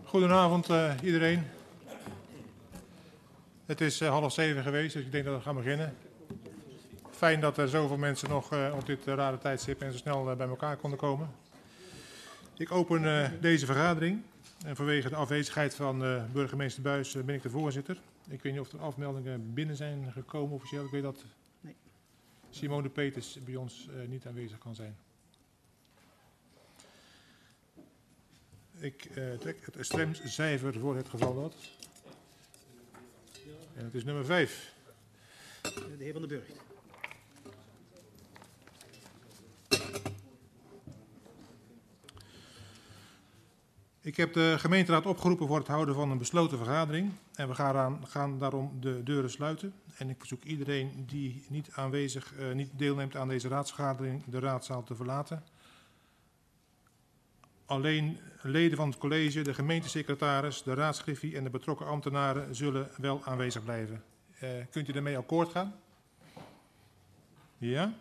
Goedenavond iedereen. Het is 6:30 geweest, dus ik denk dat we gaan beginnen. Fijn dat er zoveel mensen nog op dit rare tijdstip en zo snel bij elkaar konden komen. Ik open deze vergadering. En vanwege de afwezigheid van burgemeester Buijs ben ik de voorzitter. Ik weet niet of er afmeldingen binnen zijn gekomen officieel. Ik weet dat Simone Peters bij ons niet aanwezig kan zijn. Ik trek het stemcijfer voor het geval dat. En het is nummer 5. De heer Van den Burgt. Ik heb de gemeenteraad opgeroepen voor het houden van een besloten vergadering. En we gaan daarom de deuren sluiten. En ik verzoek iedereen die niet deelneemt aan deze raadsvergadering de raadzaal te verlaten. Alleen leden van het college, de gemeentesecretaris, de raadsgriffie en de betrokken ambtenaren zullen wel aanwezig blijven. Kunt u daarmee akkoord gaan? Ja?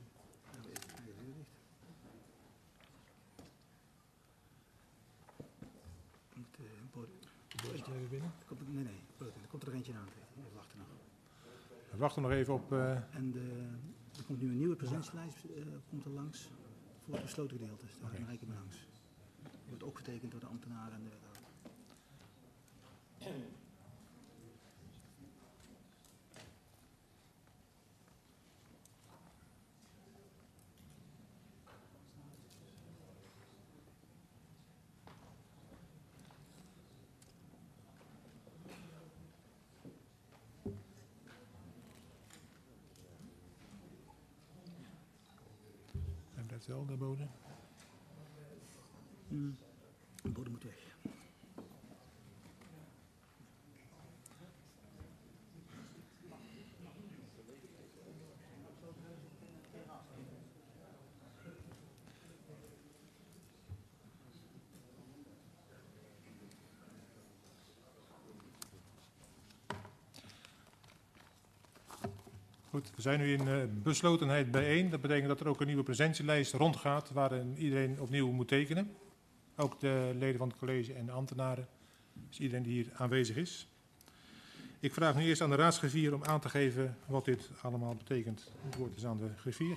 Er komt er eentje aan. We wachten nog. We wachten nog even op... En er komt nu een nieuwe presentielijst komt er langs voor het besloten gedeelte. Daar ga ik hem langs. Die wordt opgetekend door de ambtenaren en de wethouder. Wel, de bode. De bode moet weg. Goed, we zijn nu in beslotenheid bijeen. Dat betekent dat er ook een nieuwe presentielijst rondgaat waarin iedereen opnieuw moet tekenen. Ook de leden van het college en de ambtenaren. Dus iedereen die hier aanwezig is. Ik vraag nu eerst aan de raadsgriffier om aan te geven wat dit allemaal betekent. Het woord is aan de griffier.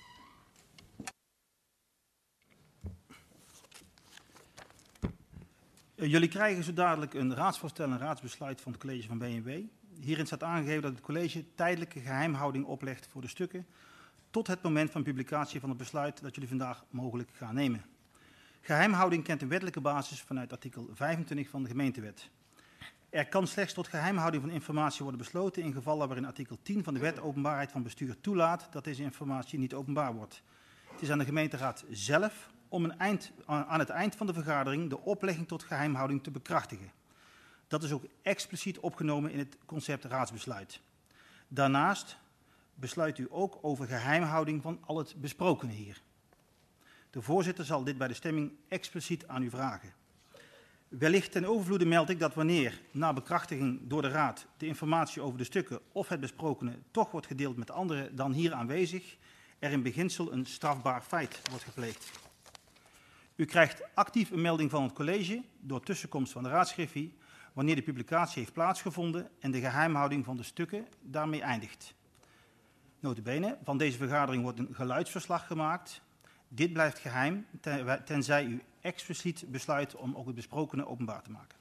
Jullie krijgen zo dadelijk een raadsvoorstel en raadsbesluit van het college van B&W. Hierin staat aangegeven dat het college tijdelijke geheimhouding oplegt voor de stukken tot het moment van publicatie van het besluit dat jullie vandaag mogelijk gaan nemen. Geheimhouding kent een wettelijke basis vanuit artikel 25 van de gemeentewet. Er kan slechts tot geheimhouding van informatie worden besloten in gevallen waarin artikel 10 van de wet openbaarheid van bestuur toelaat dat deze informatie niet openbaar wordt. Het is aan de gemeenteraad zelf om aan het eind van de vergadering de oplegging tot geheimhouding te bekrachtigen. Dat is ook expliciet opgenomen in het concept raadsbesluit. Daarnaast besluit u ook over geheimhouding van al het besprokene hier. De voorzitter zal dit bij de stemming expliciet aan u vragen. Wellicht ten overvloede meld ik dat wanneer, na bekrachtiging door de raad, de informatie over de stukken of het besprokene toch wordt gedeeld met anderen dan hier aanwezig, er in beginsel een strafbaar feit wordt gepleegd. U krijgt actief een melding van het college door tussenkomst van de raadsgriffie wanneer de publicatie heeft plaatsgevonden en de geheimhouding van de stukken daarmee eindigt. Nota bene, van deze vergadering wordt een geluidsverslag gemaakt. Dit blijft geheim, tenzij u expliciet besluit om ook het besprokene openbaar te maken.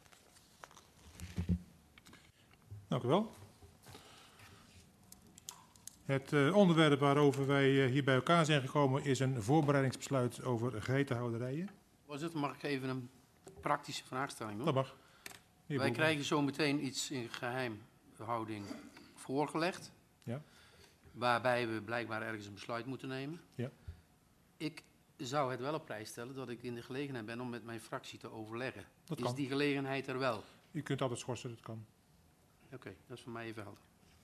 Dank u wel. Het onderwerp waarover wij hier bij elkaar zijn gekomen is een voorbereidingsbesluit over geitenhouderijen. Voorzitter, mag ik even een praktische vraagstelling doen? Dat mag. Wij krijgen zo meteen iets in geheimhouding voorgelegd, ja, waarbij we blijkbaar ergens een besluit moeten nemen. Ja. Ik zou het wel op prijs stellen dat ik in de gelegenheid ben om met mijn fractie te overleggen. Dat is kan. die gelegenheid er wel? U kunt altijd schorsen, dat kan. Oké, dat is voor mij even helder.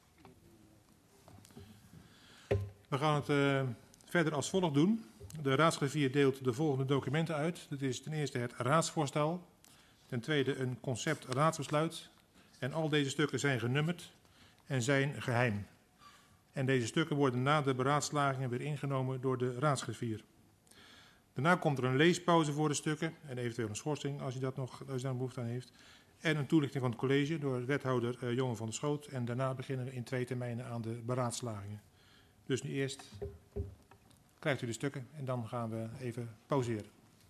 We gaan het verder als volgt doen. De raadsgriffier deelt de volgende documenten uit. Dat is ten eerste het raadsvoorstel. Ten tweede een concept raadsbesluit. En al deze stukken zijn genummerd en zijn geheim. En deze stukken worden na de beraadslagingen weer ingenomen door de raadsgriffier. Daarna komt er een leespauze voor de stukken en eventueel een schorsing als je daar een behoefte aan heeft. En een toelichting van het college door wethouder Jongen van der Schoot. En daarna beginnen we in 2 termijnen aan de beraadslagingen. Dus nu eerst krijgt u de stukken en dan gaan we even pauzeren.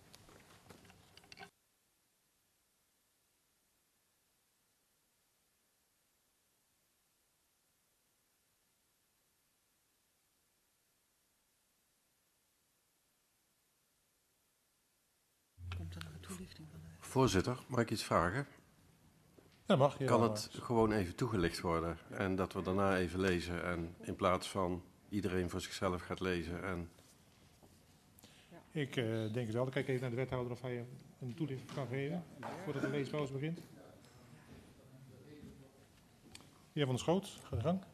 Voorzitter, mag ik iets vragen? Dat mag. Kan het gewoon even toegelicht worden en dat we daarna even lezen en in plaats van iedereen voor zichzelf gaat lezen en... Ik denk het wel. Dan kijk even naar de wethouder of hij een toelichting kan geven voordat de leespauze begint. Heer Van der Schoot, ga de gang.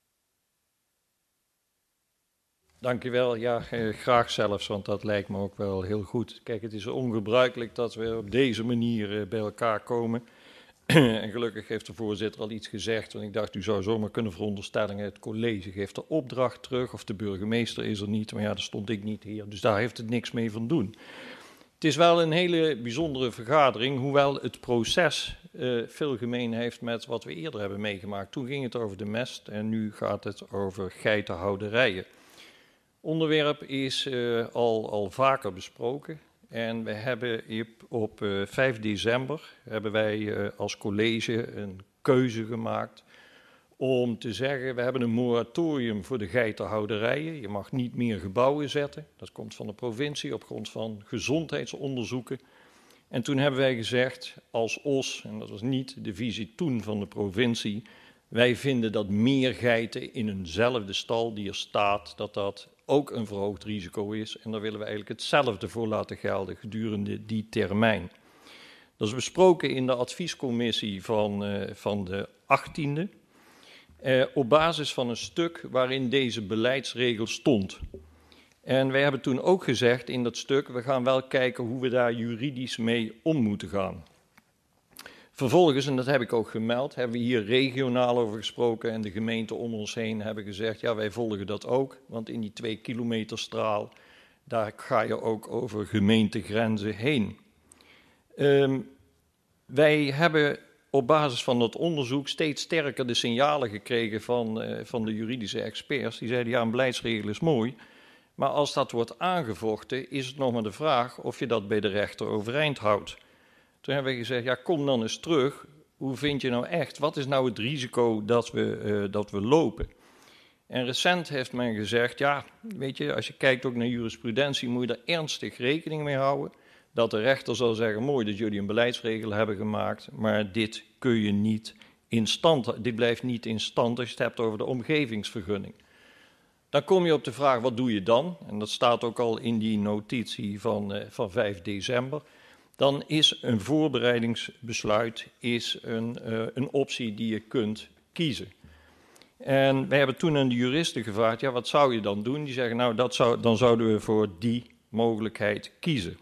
Dank u wel. Ja, graag zelfs, want dat lijkt me ook wel heel goed. Kijk, het is ongebruikelijk dat we op deze manier bij elkaar komen. En gelukkig heeft de voorzitter al iets gezegd, want ik dacht, u zou zomaar kunnen veronderstellen, het college geeft de opdracht terug, of de burgemeester is er niet, maar ja, daar stond ik niet hier, dus daar heeft het niks mee van doen. Het is wel een hele bijzondere vergadering, hoewel het proces veel gemeen heeft met wat we eerder hebben meegemaakt. Toen ging het over de mest en nu gaat het over geitenhouderijen. Onderwerp is al vaker besproken en we hebben op 5 december hebben wij als college een keuze gemaakt om te zeggen, we hebben een moratorium voor de geitenhouderijen. Je mag niet meer gebouwen zetten, dat komt van de provincie op grond van gezondheidsonderzoeken. En toen hebben wij gezegd als OS, en dat was niet de visie toen van de provincie, wij vinden dat meer geiten in eenzelfde stal die er staat, dat ook een verhoogd risico is. En daar willen we eigenlijk hetzelfde voor laten gelden gedurende die termijn. Dat is besproken in de adviescommissie van de 18e. Op basis van een stuk waarin deze beleidsregel stond. En wij hebben toen ook gezegd in dat stuk, we gaan wel kijken hoe we daar juridisch mee om moeten gaan. Vervolgens, en dat heb ik ook gemeld, hebben we hier regionaal over gesproken en de gemeenten om ons heen hebben gezegd, ja, wij volgen dat ook, want in die 2 kilometer straal, daar ga je ook over gemeentegrenzen heen. Wij hebben op basis van dat onderzoek steeds sterker de signalen gekregen van de juridische experts. Die zeiden, ja, een beleidsregel is mooi, maar als dat wordt aangevochten, is het nog maar de vraag of je dat bij de rechter overeind houdt. Toen hebben we gezegd, ja, kom dan eens terug. Hoe vind je nou echt? Wat is nou het risico dat we lopen? En recent heeft men gezegd, ja, weet je, als je kijkt ook naar jurisprudentie, moet je er ernstig rekening mee houden. Dat de rechter zal zeggen, mooi dat jullie een beleidsregel hebben gemaakt, maar dit kun je niet in stand, dit blijft niet in stand als je het hebt over de omgevingsvergunning. Dan kom je op de vraag, wat doe je dan? En dat staat ook al in die notitie van 5 december. Dan is een voorbereidingsbesluit een optie die je kunt kiezen. En wij hebben toen aan de juristen gevraagd, ja, wat zou je dan doen? Die zeggen, nou, dan zouden we voor die mogelijkheid kiezen.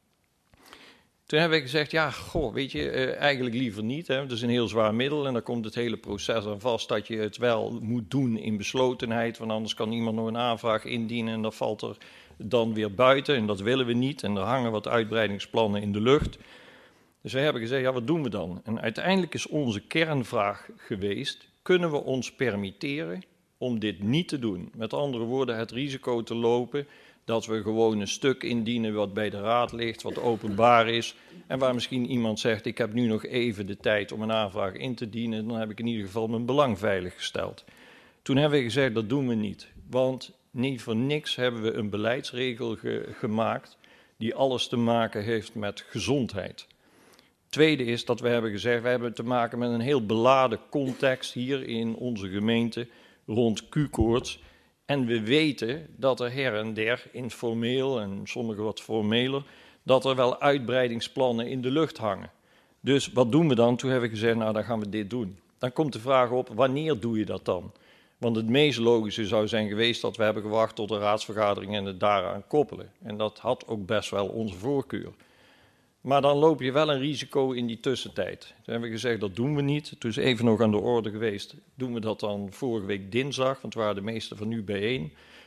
Toen hebben we gezegd, ja, goh, weet je, eigenlijk liever niet. Hè? Het is een heel zwaar middel en dan komt het hele proces aan vast dat je het wel moet doen in beslotenheid, want anders kan iemand nog een aanvraag indienen en dan valt er dan weer buiten en dat willen we niet. En er hangen wat uitbreidingsplannen in de lucht. Dus wij hebben gezegd, ja, wat doen we dan? En uiteindelijk is onze kernvraag geweest, kunnen we ons permitteren om dit niet te doen? Met andere woorden, het risico te lopen dat we gewoon een stuk indienen wat bij de raad ligt, wat openbaar is. En waar misschien iemand zegt, ik heb nu nog even de tijd om een aanvraag in te dienen. Dan heb ik in ieder geval mijn belang veiliggesteld. Toen hebben we gezegd, dat doen we niet. Want niet voor niks hebben we een beleidsregel gemaakt die alles te maken heeft met gezondheid. Tweede is dat we hebben gezegd, we hebben te maken met een heel beladen context hier in onze gemeente rond Q-koorts. En we weten dat er her en der informeel en sommige wat formeler, dat er wel uitbreidingsplannen in de lucht hangen. Dus wat doen we dan? Toen hebben we gezegd, nou dan gaan we dit doen. Dan komt de vraag op, wanneer doe je dat dan? Want het meest logische zou zijn geweest dat we hebben gewacht tot de raadsvergadering en het daaraan koppelen. En dat had ook best wel onze voorkeur. Maar dan loop je wel een risico in die tussentijd. Toen hebben we gezegd, dat doen we niet. Toen is even nog aan de orde geweest, doen we dat dan vorige week dinsdag, want we waren de meeste van u bijeen.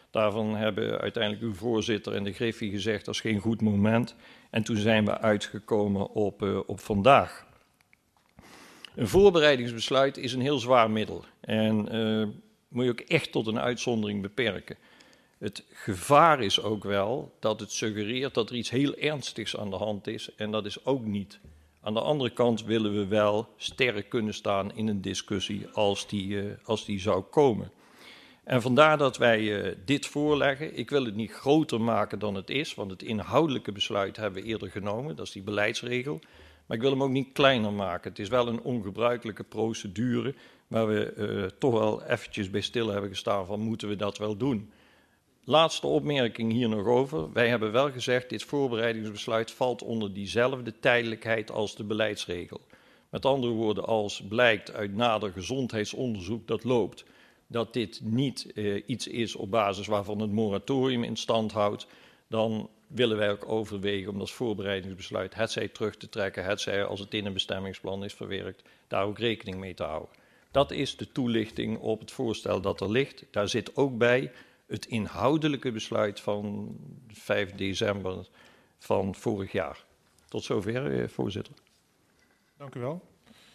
Daarvan hebben uiteindelijk uw voorzitter en de Griffie gezegd dat is geen goed moment. En toen zijn we uitgekomen op vandaag. Een voorbereidingsbesluit is een heel zwaar middel en moet je ook echt tot een uitzondering beperken. Het gevaar is ook wel dat het suggereert dat er iets heel ernstigs aan de hand is en dat is ook niet. Aan de andere kant willen we wel sterk kunnen staan in een discussie als die zou komen. En vandaar dat wij dit voorleggen. Ik wil het niet groter maken dan het is, want het inhoudelijke besluit hebben we eerder genomen, dat is die beleidsregel. Maar ik wil hem ook niet kleiner maken. Het is wel een ongebruikelijke procedure waar we toch wel eventjes bij stil hebben gestaan van moeten we dat wel doen. Laatste opmerking hier nog over. Wij hebben wel gezegd dit voorbereidingsbesluit valt onder diezelfde tijdelijkheid als de beleidsregel. Met andere woorden, als blijkt uit nader gezondheidsonderzoek dat loopt, dat dit niet iets is op basis waarvan het moratorium in stand houdt, dan willen wij ook overwegen om dat voorbereidingsbesluit hetzij terug te trekken, hetzij als het in een bestemmingsplan is verwerkt, daar ook rekening mee te houden. Dat is de toelichting op het voorstel dat er ligt. Daar zit ook bij het inhoudelijke besluit van 5 december van vorig jaar. Tot zover, voorzitter. Dank u wel.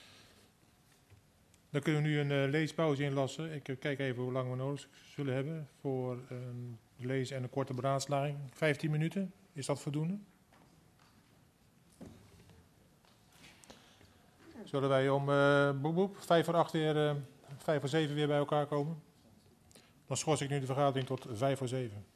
Dan kunnen we nu een leespauze inlassen. Ik kijk even hoe lang we nodig zullen hebben voor een lees- en een korte beraadslaging. 15 minuten, is dat voldoende? Zullen wij om 5:08 weer, 5:07 weer bij elkaar komen? Dan schors ik nu de vergadering tot 5:07.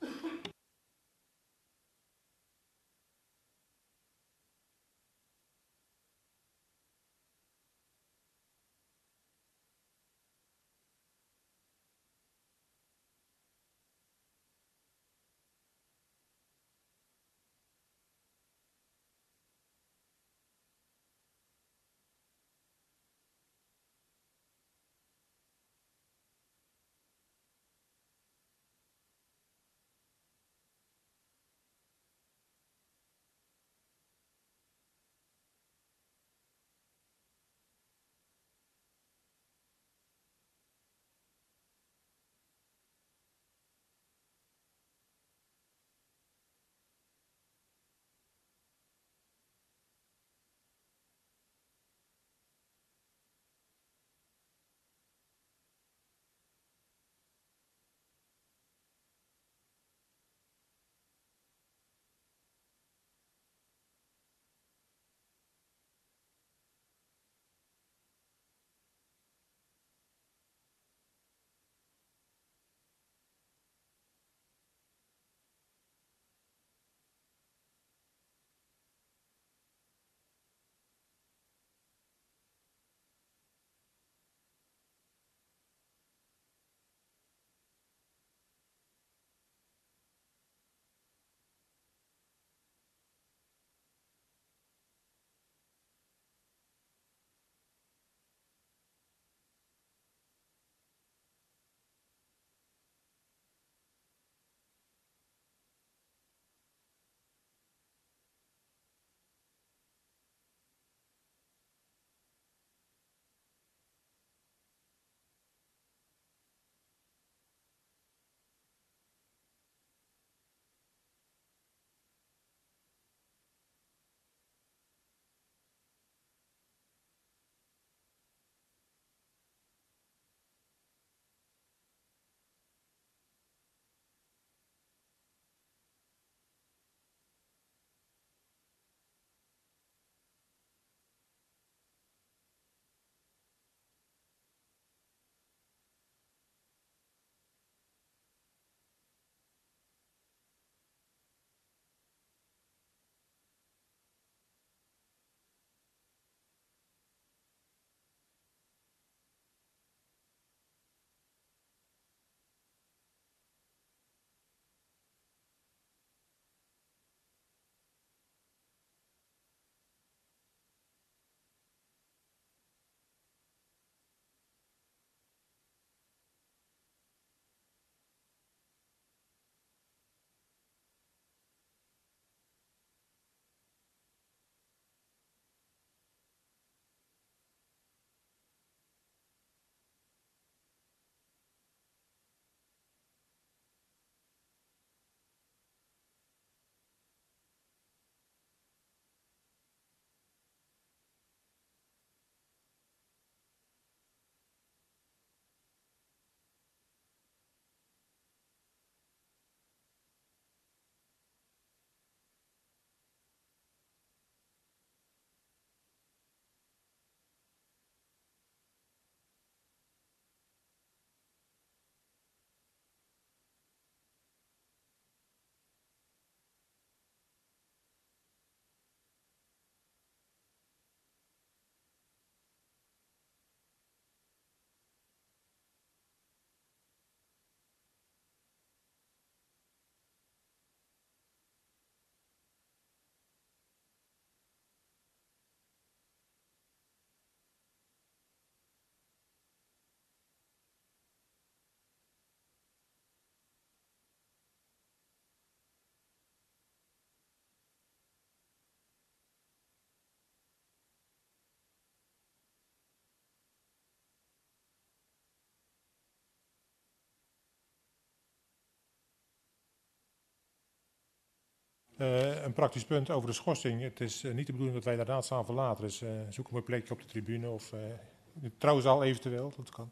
Een praktisch punt over de schorsing. Het is niet de bedoeling dat wij de raadzaal verlaten. Dus zoek een plekje op de tribune of in de trouwzaal eventueel. Dat kan.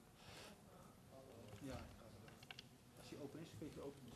Als die open is, kun je open.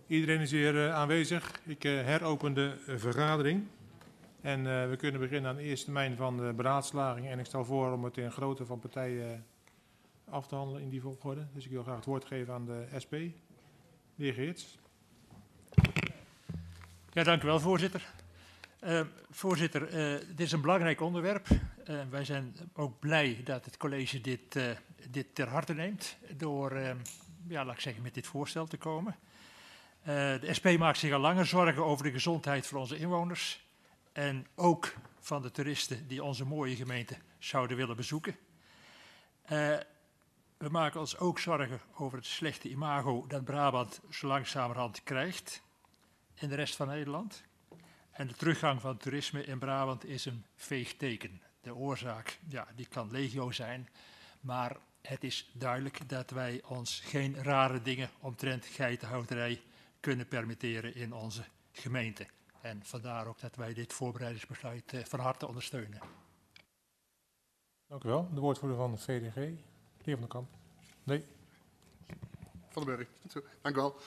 Iedereen is weer aanwezig. Ik heropen de vergadering. En we kunnen beginnen aan de eerste termijn van de beraadslaging. En ik stel voor om het in grootte van partijen af te handelen in die volgorde. Dus ik wil graag het woord geven aan de SP. De heer Geerts. Ja, dank u wel, voorzitter. Voorzitter, dit is een belangrijk onderwerp. Wij zijn ook blij dat het college dit ter harte neemt door, laat ik zeggen, met dit voorstel te komen. De SP maakt zich al langer zorgen over de gezondheid van onze inwoners en ook van de toeristen die onze mooie gemeente zouden willen bezoeken. We maken ons ook zorgen over het slechte imago dat Brabant zo langzamerhand krijgt in de rest van Nederland. En de teruggang van toerisme in Brabant is een veeg teken. De oorzaak, ja, die kan legio zijn, maar het is duidelijk dat wij ons geen rare dingen omtrent geitenhouderij kunnen permitteren in onze gemeente. En vandaar ook dat wij dit voorbereidingsbesluit van harte ondersteunen. Dank u wel. De woordvoerder van de VDG, de heer Van den Kamp. Nee. Van den Burg. Dank u wel.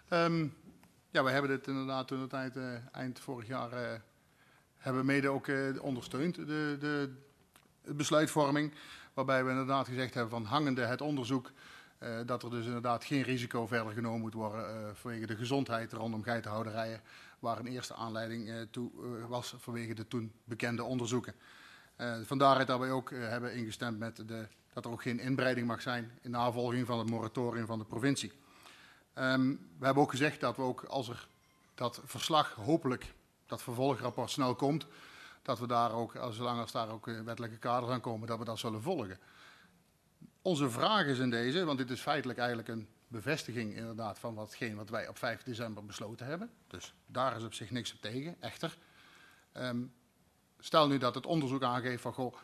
Ja, wij hebben dit inderdaad toen de tijd eind vorig jaar hebben mede ook ondersteund, de besluitvorming. Waarbij we inderdaad gezegd hebben van hangende het onderzoek, dat er dus inderdaad geen risico verder genomen moet worden vanwege de gezondheid rondom geitenhouderijen. Waar een eerste aanleiding toe was vanwege de toen bekende onderzoeken. Vandaar dat wij ook hebben ingestemd met dat er ook geen inbreiding mag zijn in navolging van het moratorium van de provincie. We hebben ook gezegd dat we ook als er dat verslag hopelijk, dat vervolgrapport snel komt, dat we daar ook, zolang als daar ook wettelijke kaders aan komen, dat we dat zullen volgen. Onze vraag is in deze, want dit is feitelijk eigenlijk een bevestiging inderdaad van watgeen wat wij op 5 december besloten hebben. Dus daar is op zich niks op tegen, echter. Stel nu dat het onderzoek aangeeft van, goh,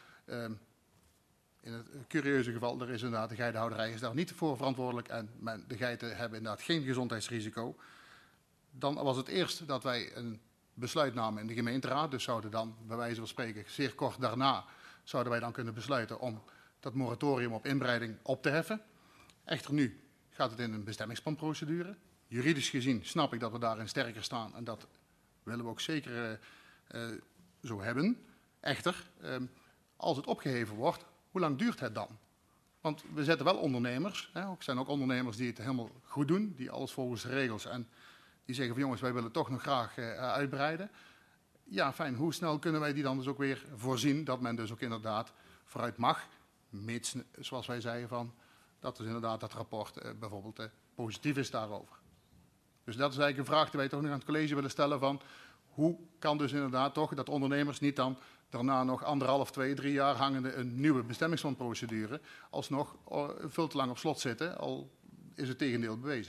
in het curieuze geval, er is inderdaad de geitenhouderij is daar niet voor verantwoordelijk en de geiten hebben inderdaad geen gezondheidsrisico. Dan was het eerst dat wij een besluit namen in de gemeenteraad. Dus zouden dan, bij wijze van spreken, zeer kort daarna, zouden wij dan kunnen besluiten om dat moratorium op inbreiding op te heffen. Echter nu gaat het in een bestemmingsplanprocedure. Juridisch gezien snap ik dat we daarin sterker staan en dat willen we ook zeker zo hebben. Echter, als het opgeheven wordt, hoe lang duurt het dan? Want we zetten wel ondernemers, er zijn ook ondernemers die het helemaal goed doen, die alles volgens de regels en die zeggen van jongens, wij willen toch nog graag uitbreiden. Ja, fijn, hoe snel kunnen wij die dan dus ook weer voorzien dat men dus ook inderdaad vooruit mag, mits, zoals wij zeiden van, dat dus inderdaad dat rapport bijvoorbeeld positief is daarover. Dus dat is eigenlijk een vraag die wij toch nog aan het college willen stellen van, hoe kan dus inderdaad toch dat ondernemers niet dan daarna nog 1,5, 2, 3 jaar hangende een nieuwe bestemmingsplanprocedure alsnog veel te lang op slot zitten, al is het tegendeel bewezen.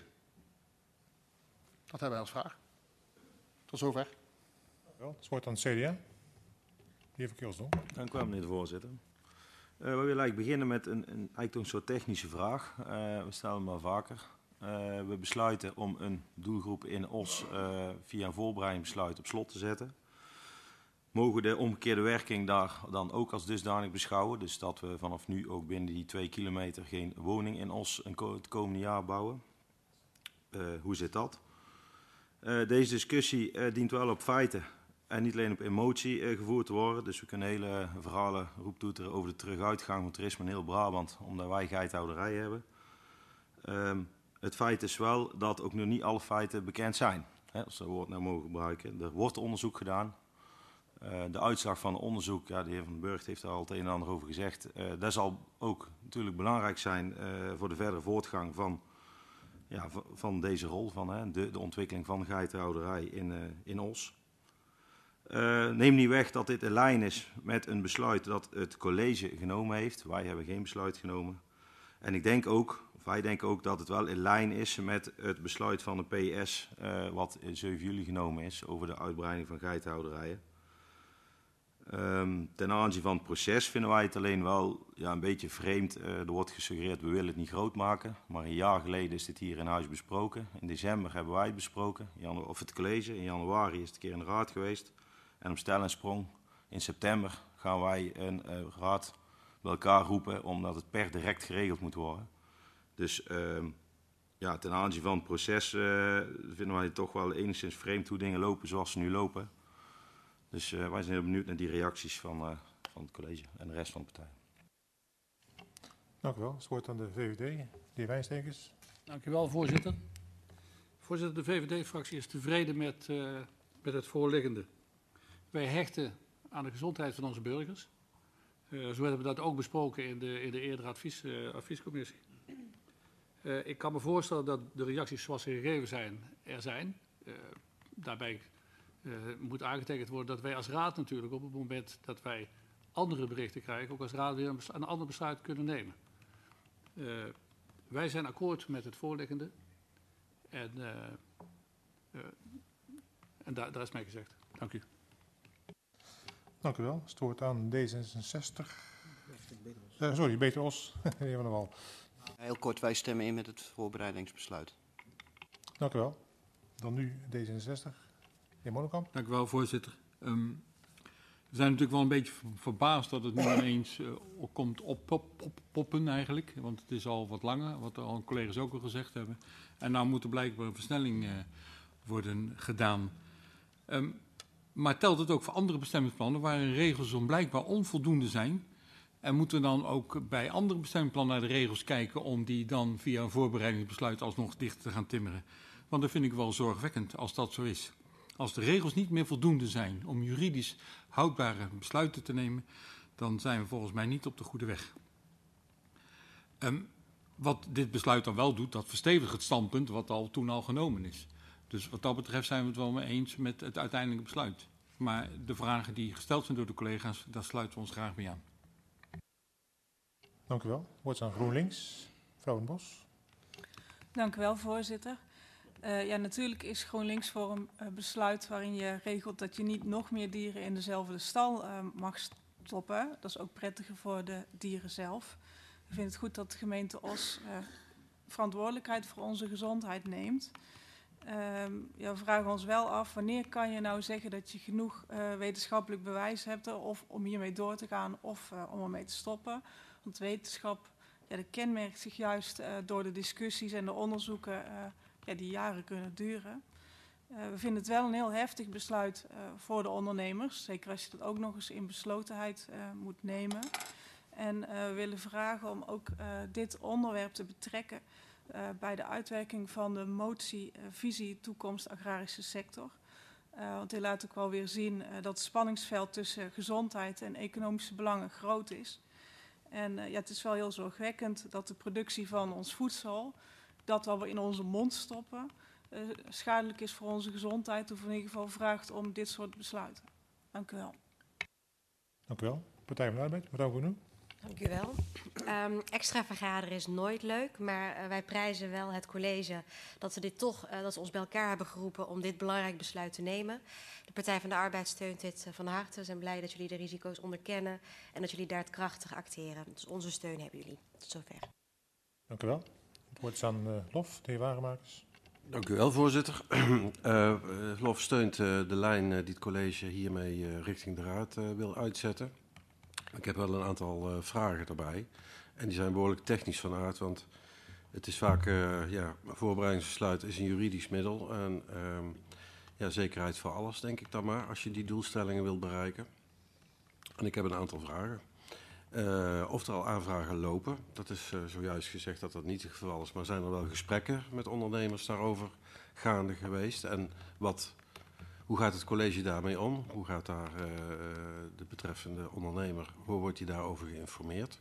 Dat hebben wij als vraag. Tot zover. Het woord aan het CDA. De heer Van Kilsdom. Dank u wel, meneer de voorzitter. We willen eigenlijk beginnen met eigenlijk een soort technische vraag. We stellen hem maar vaker. We besluiten om een doelgroep in Os via een voorbereidingsbesluit op slot te zetten. Mogen we de omgekeerde werking daar dan ook als dusdanig beschouwen? Dus dat we vanaf nu ook binnen die 2 kilometer geen woning in Os het komende jaar bouwen. Hoe zit dat? Deze discussie dient wel op feiten en niet alleen op emotie gevoerd te worden. Dus we kunnen hele verhalen roeptoeteren over de teruguitgang van toerisme in heel Brabant, omdat wij geitenhouderij hebben. Het feit is wel dat ook nog niet alle feiten bekend zijn. Als we dat woord nou mogen gebruiken. Er wordt onderzoek gedaan. De uitslag van het onderzoek, ja, de heer Van den Burg heeft daar al het een en ander over gezegd. Dat zal ook natuurlijk belangrijk zijn voor de verdere voortgang van deze rol, van de ontwikkeling van de geitenhouderij in Os. Neem niet weg dat dit in lijn is met een besluit dat het college genomen heeft. Wij hebben geen besluit genomen. En ik denk ook, of wij denken ook dat het wel in lijn is met het besluit van de PS, wat in 7 juli genomen is over de uitbreiding van geitenhouderijen. Ten aanzien van het proces vinden wij het alleen wel een beetje vreemd. Er wordt gesuggereerd, we willen het niet groot maken. Maar een jaar geleden is dit hier in huis besproken. In december hebben wij het besproken, of het college. In januari is het een keer in de raad geweest. En op stel en sprong in september gaan wij een raad bij elkaar roepen, omdat het per direct geregeld moet worden. Dus Ja, ten aanzien van het proces vinden wij het toch wel enigszins vreemd hoe dingen lopen zoals ze nu lopen. Dus wij zijn heel benieuwd naar die reacties van het college en de rest van de partij. Dank u wel. Het woord aan de VVD. De heer Wijnstekers. Dank u wel, voorzitter. Voorzitter, de VVD-fractie is tevreden met het voorliggende. Wij hechten aan de gezondheid van onze burgers. Zo hebben we dat ook besproken in de eerdere adviescommissie. Ik kan me voorstellen dat de reacties zoals ze gegeven zijn, er zijn. Daarbij moet aangetekend worden dat wij als raad natuurlijk op het moment dat wij andere berichten krijgen, ook als raad weer een ander besluit kunnen nemen. Wij zijn akkoord met het voorliggende en daar is mij gezegd. Dank u. Dank u wel. Het woord aan D66. Sorry, Beter Os. De heer Van der Wal. Heel kort, wij stemmen in met het voorbereidingsbesluit. Dank u wel. Dan nu D66. De heer Molenkamp. Dank u wel, voorzitter. We zijn natuurlijk wel een beetje verbaasd dat het nu ineens komt oppoppen eigenlijk. Want het is al wat langer, wat al collega's ook al gezegd hebben. En nou moet er blijkbaar een versnelling worden gedaan. Maar telt het ook voor andere bestemmingsplannen waarin regels blijkbaar onvoldoende zijn? En moeten we dan ook bij andere bestemmingsplannen naar de regels kijken om die dan via een voorbereidingsbesluit alsnog dicht te gaan timmeren? Want dat vind ik wel zorgwekkend als dat zo is. Als de regels niet meer voldoende zijn om juridisch houdbare besluiten te nemen, dan zijn we volgens mij niet op de goede weg. Wat dit besluit dan wel doet, dat verstevigt het standpunt wat toen al genomen is. Dus wat dat betreft zijn we het wel mee eens met het uiteindelijke besluit. Maar de vragen die gesteld zijn door de collega's, daar sluiten we ons graag bij aan. Dank u wel. Woord aan GroenLinks. Mevrouw Den Bos. Dank u wel, voorzitter. Ja, natuurlijk is GroenLinks voor een besluit waarin je regelt dat je niet nog meer dieren in dezelfde stal mag stoppen. Dat is ook prettiger voor de dieren zelf. We vinden het goed dat de gemeente Os verantwoordelijkheid voor onze gezondheid neemt. Ja, we vragen ons wel af, wanneer kan je nou zeggen dat je genoeg wetenschappelijk bewijs hebt of om hiermee door te gaan of om ermee te stoppen. Want wetenschap, ja, dat kenmerkt zich juist door de discussies en de onderzoeken die jaren kunnen duren. We vinden het wel een heel heftig besluit voor de ondernemers. Zeker als je dat ook nog eens in beslotenheid moet nemen. En we willen vragen om ook dit onderwerp te betrekken bij de uitwerking van de motie Visie Toekomst Agrarische Sector. Want die laat ook wel weer zien dat het spanningsveld tussen gezondheid en economische belangen groot is. En ja, het is wel heel zorgwekkend dat de productie van ons voedsel, dat wat we in onze mond stoppen, schadelijk is voor onze gezondheid. Of in ieder geval vraagt om dit soort besluiten. Dank u wel. Dank u wel. Partij van de Arbeid, mevrouw Groen. Dank u wel. Extra vergaderen is nooit leuk, maar wij prijzen wel het college dat ze ons bij elkaar hebben geroepen om dit belangrijk besluit te nemen. De Partij van de Arbeid steunt dit van harte. We zijn blij dat jullie de risico's onderkennen en dat jullie daadkrachtig acteren. Dus onze steun hebben jullie. Tot zover. Dank u wel. Het woord is aan LOF, de heer Wagemakers. Dank u wel, voorzitter. LOF steunt de lijn die het college hiermee richting de Raad wil uitzetten. Ik heb wel een aantal vragen daarbij. En die zijn behoorlijk technisch van aard, want het is vaak, een voorbereidingsbesluit is een juridisch middel. En zekerheid voor alles, denk ik dan maar, als je die doelstellingen wilt bereiken. En ik heb een aantal vragen. Of er al aanvragen lopen, dat is zojuist gezegd dat dat niet het geval is, maar zijn er wel gesprekken met ondernemers daarover gaande geweest? En hoe gaat het college daarmee om? Hoe gaat daar de betreffende ondernemer, hoe wordt hij daarover geïnformeerd?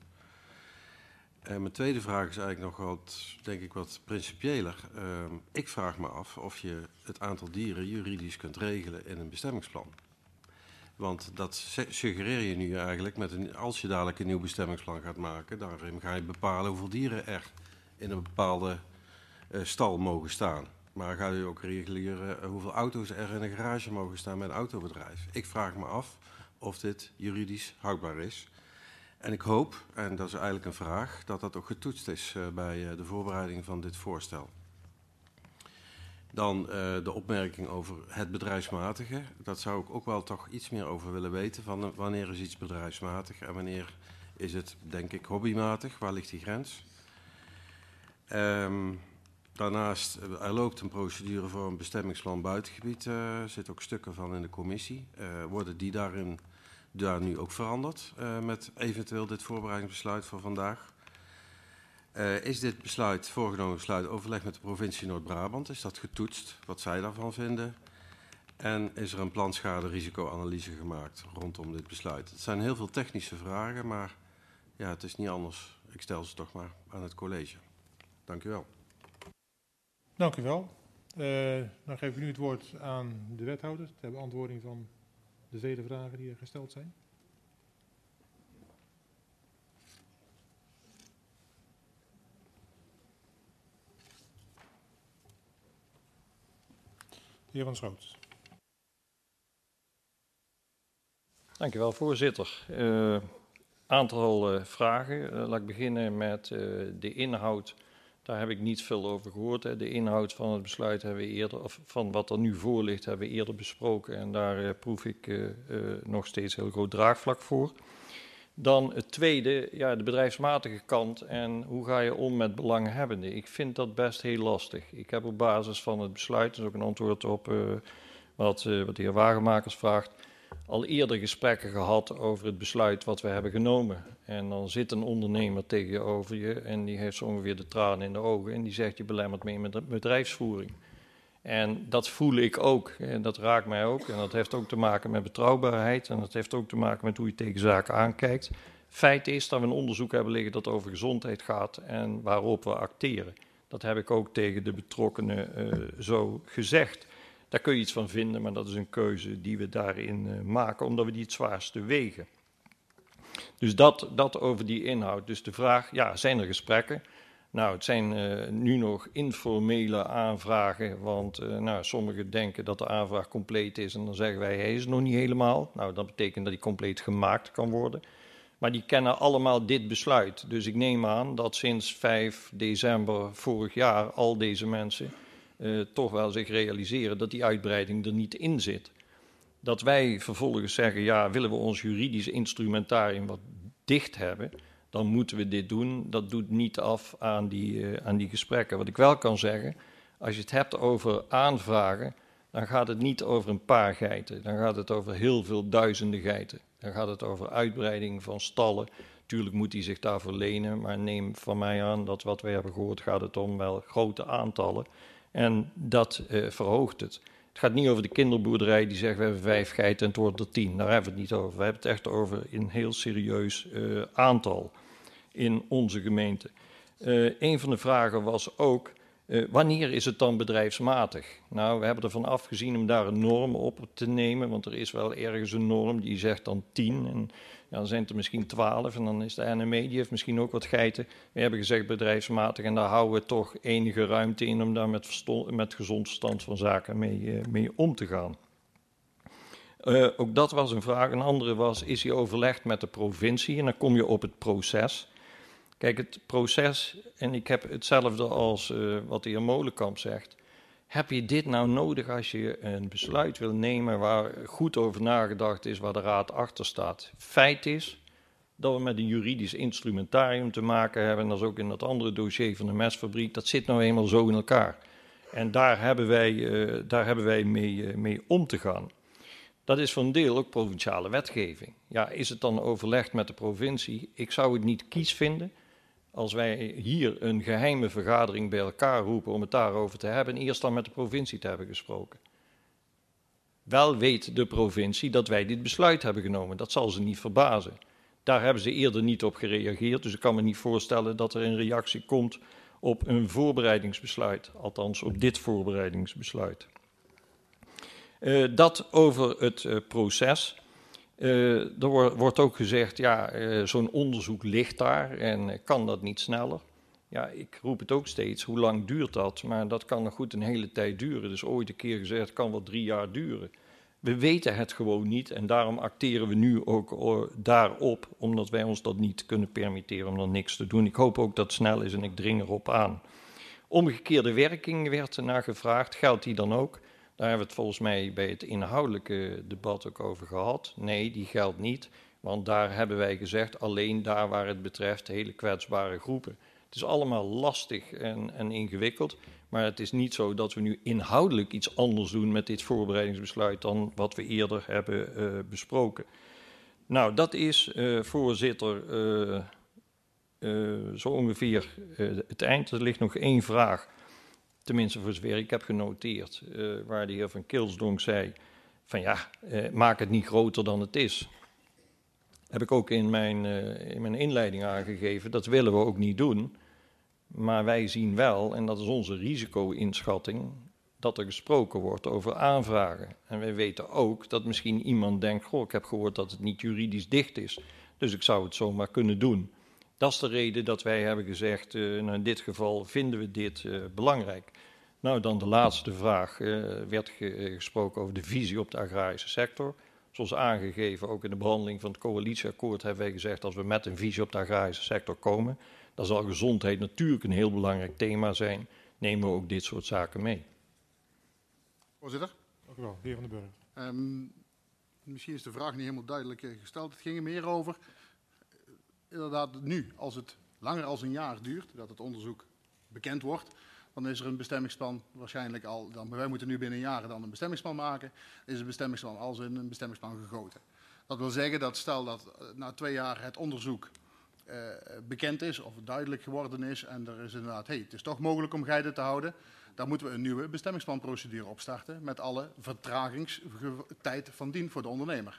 En mijn tweede vraag is eigenlijk nog wat principiëler. Ik vraag me af of je het aantal dieren juridisch kunt regelen in een bestemmingsplan. Want dat suggereer je nu eigenlijk als je dadelijk een nieuw bestemmingsplan gaat maken, daarin ga je bepalen hoeveel dieren er in een bepaalde stal mogen staan. Maar ga je ook reguleren hoeveel auto's er in een garage mogen staan met een autobedrijf. Ik vraag me af of dit juridisch houdbaar is. En ik hoop, en dat is eigenlijk een vraag, dat dat ook getoetst is bij de voorbereiding van dit voorstel. Dan de opmerking over het bedrijfsmatige. Dat zou ik ook wel toch iets meer over willen weten. Van wanneer is iets bedrijfsmatig en wanneer is het, denk ik, hobbymatig? Waar ligt die grens? Daarnaast, er loopt een procedure voor een bestemmingsplan buitengebied. Er zitten ook stukken van in de commissie. Worden die daar nu ook veranderd met eventueel dit voorbereidingsbesluit van vandaag? Is dit voorgenomen besluit overleg met de provincie Noord-Brabant? Is dat getoetst, wat zij daarvan vinden? En is er een planschade-risicoanalyse gemaakt rondom dit besluit? Het zijn heel veel technische vragen, maar ja, het is niet anders. Ik stel ze toch maar aan het college. Dank u wel. Dank u wel. Dan geef ik nu het woord aan de wethouder ter beantwoording van de vele vragen die er gesteld zijn. De heer Van Schoot. Dank u wel, voorzitter. Aantal vragen. Laat ik beginnen met de inhoud. Daar heb ik niet veel over gehoord. Hè. De inhoud van het besluit hebben we eerder, of van wat er nu voor ligt, hebben we eerder besproken. En daar proef ik nog steeds heel groot draagvlak voor. Dan het tweede, ja, de bedrijfsmatige kant en hoe ga je om met belanghebbenden. Ik vind dat best heel lastig. Ik heb op basis van het besluit, dat is ook een antwoord op wat de heer Wagenmakers vraagt, al eerder gesprekken gehad over het besluit wat we hebben genomen. En dan zit een ondernemer tegenover je en die heeft zo ongeveer de tranen in de ogen en die zegt je belemmert mee met de bedrijfsvoering. En dat voel ik ook en dat raakt mij ook en dat heeft ook te maken met betrouwbaarheid en dat heeft ook te maken met hoe je tegen zaken aankijkt. Feit is dat we een onderzoek hebben liggen dat over gezondheid gaat en waarop we acteren. Dat heb ik ook tegen de betrokkenen zo gezegd. Daar kun je iets van vinden, maar dat is een keuze die we daarin maken, omdat we die het zwaarste wegen. Dus dat over die inhoud. Dus de vraag, ja, zijn er gesprekken? Nou, het zijn nu nog informele aanvragen, want sommigen denken dat de aanvraag compleet is en dan zeggen wij, hij is nog niet helemaal. Nou, dat betekent dat die compleet gemaakt kan worden. Maar die kennen allemaal dit besluit. Dus ik neem aan dat sinds 5 december vorig jaar al deze mensen toch wel zich realiseren dat die uitbreiding er niet in zit. Dat wij vervolgens zeggen, ja, willen we ons juridisch instrumentarium wat dicht hebben, dan moeten we dit doen. Dat doet niet af aan die gesprekken. Wat ik wel kan zeggen, als je het hebt over aanvragen, dan gaat het niet over een paar geiten. Dan gaat het over heel veel duizenden geiten. Dan gaat het over uitbreiding van stallen. Tuurlijk moet die zich daarvoor lenen, maar neem van mij aan dat wat wij hebben gehoord gaat het om wel grote aantallen. En dat verhoogt het. Het gaat niet over de kinderboerderij die zegt we hebben 5 geiten en het wordt er 10. Daar hebben we het niet over. We hebben het echt over een heel serieus aantal in onze gemeente. Een van de vragen was ook, wanneer is het dan bedrijfsmatig? Nou, we hebben ervan afgezien om daar een norm op te nemen, want er is wel ergens een norm die zegt dan 10 en ja, dan zijn het er misschien 12 en dan is de NME, die heeft misschien ook wat geiten. We hebben gezegd bedrijfsmatig en daar houden we toch enige ruimte in om daar met gezond verstand van zaken mee om te gaan. Ook dat was een vraag. Een andere was, is hij overlegd met de provincie? En dan kom je op het proces. Kijk, het proces, en ik heb hetzelfde als wat de heer Molenkamp zegt. Heb je dit nou nodig als je een besluit wil nemen waar goed over nagedacht is, waar de raad achter staat? Feit is dat we met een juridisch instrumentarium te maken hebben, en dat is ook in dat andere dossier van de mesfabriek, dat zit nou eenmaal zo in elkaar. En daar hebben wij mee om te gaan. Dat is voor een deel ook provinciale wetgeving. Ja, is het dan overlegd met de provincie? Ik zou het niet kies vinden als wij hier een geheime vergadering bij elkaar roepen om het daarover te hebben en eerst dan met de provincie te hebben gesproken. Wel weet de provincie dat wij dit besluit hebben genomen. Dat zal ze niet verbazen. Daar hebben ze eerder niet op gereageerd, dus ik kan me niet voorstellen dat er een reactie komt op een voorbereidingsbesluit, althans op dit voorbereidingsbesluit. Dat over het proces. Er wordt ook gezegd, ja, zo'n onderzoek ligt daar en kan dat niet sneller? Ja, ik roep het ook steeds, hoe lang duurt dat? Maar dat kan nog goed een hele tijd duren. Dus ooit een keer gezegd, het kan wel 3 jaar duren. We weten het gewoon niet en daarom acteren we nu ook daarop, omdat wij ons dat niet kunnen permitteren om dan niks te doen. Ik hoop ook dat het snel is en ik dring erop aan. Omgekeerde werking werd naar gevraagd, geldt die dan ook? Daar hebben we het volgens mij bij het inhoudelijke debat ook over gehad. Nee, die geldt niet, want daar hebben wij gezegd alleen daar waar het betreft hele kwetsbare groepen. Het Het is allemaal lastig en ingewikkeld. Maar het is niet zo dat we nu inhoudelijk iets anders doen met dit voorbereidingsbesluit dan wat we eerder hebben besproken. Nou, dat is, voorzitter, zo ongeveer het eind. Er ligt nog 1 vraag, tenminste voor zover ik heb genoteerd, waar de heer Van Kilsdonk zei van ja, maak het niet groter dan het is. Heb ik ook in mijn inleiding aangegeven, dat willen we ook niet doen. Maar wij zien wel, en dat is onze risico-inschatting, dat er gesproken wordt over aanvragen. En wij weten ook dat misschien iemand denkt, goh, ik heb gehoord dat het niet juridisch dicht is. Dus ik zou het zomaar kunnen doen. Dat is de reden dat wij hebben gezegd, in dit geval vinden we dit belangrijk. Nou, dan de laatste vraag. Werd gesproken over de visie op de agrarische sector. Zoals aangegeven, ook in de behandeling van het coalitieakkoord hebben wij gezegd, als we met een visie op de agrarische sector komen, dan zal gezondheid natuurlijk een heel belangrijk thema zijn. Nemen we ook dit soort zaken mee. Voorzitter. Dank u wel, de heer Van den Burg. Misschien is de vraag niet helemaal duidelijk gesteld. Het ging er meer over, inderdaad nu, als het langer dan een jaar duurt, dat het onderzoek bekend wordt, dan is er een bestemmingsplan waarschijnlijk al. Wij moeten nu binnen een jaar dan een bestemmingsplan maken. Is een bestemmingsplan als in een bestemmingsplan gegoten. Dat wil zeggen dat stel dat na 2 jaar het onderzoek bekend is of duidelijk geworden is en er is inderdaad, het is toch mogelijk om geiten te houden, dan moeten we een nieuwe bestemmingsplanprocedure opstarten met alle vertragingstijd van dien voor de ondernemer.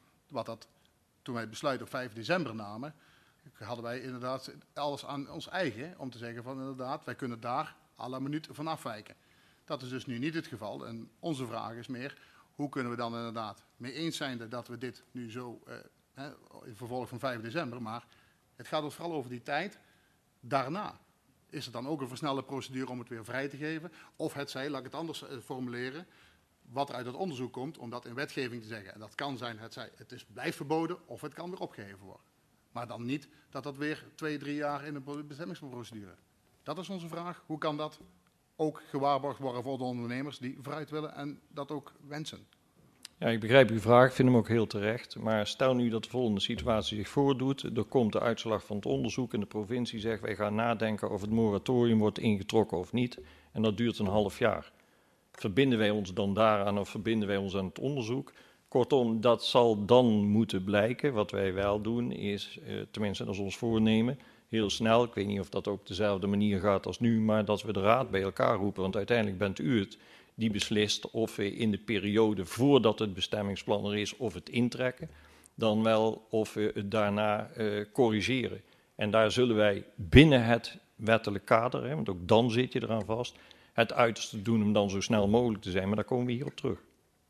Toen wij het besluit op 5 december namen, hadden wij inderdaad alles aan ons eigen om te zeggen van inderdaad, wij kunnen daar à la minuut van afwijken. Dat is dus nu niet het geval en onze vraag is meer, hoe kunnen we dan inderdaad mee eens zijn dat we dit nu zo, in vervolg van 5 december, maar het gaat ons vooral over die tijd daarna. Is er dan ook een versnelde procedure om het weer vrij te geven? Of laat ik het anders formuleren, wat er uit het onderzoek komt, om dat in wetgeving te zeggen. En dat kan zijn, blijft verboden of het kan weer opgeheven worden. Maar dan niet dat weer 2-3 jaar in een bestemmingsplanprocedure. Dat is onze vraag. Hoe kan dat ook gewaarborgd worden voor de ondernemers die vooruit willen en dat ook wensen? Ja, ik begrijp uw vraag, ik vind hem ook heel terecht. Maar stel nu dat de volgende situatie zich voordoet. Er komt de uitslag van het onderzoek en de provincie zegt, wij gaan nadenken of het moratorium wordt ingetrokken of niet. En dat duurt een half jaar. Verbinden wij ons dan daaraan of verbinden wij ons aan het onderzoek? Kortom, dat zal dan moeten blijken. Wat wij wel doen is, tenminste dat is ons voornemen, heel snel, ik weet niet of dat ook op dezelfde manier gaat als nu, maar dat we de raad bij elkaar roepen. Want uiteindelijk bent u het die beslist of we in de periode voordat het bestemmingsplan er is of het intrekken, dan wel of we het daarna corrigeren. En daar zullen wij binnen het wettelijk kader, want ook dan zit je eraan vast, het uiterste doen om dan zo snel mogelijk te zijn, maar daar komen we hier op terug.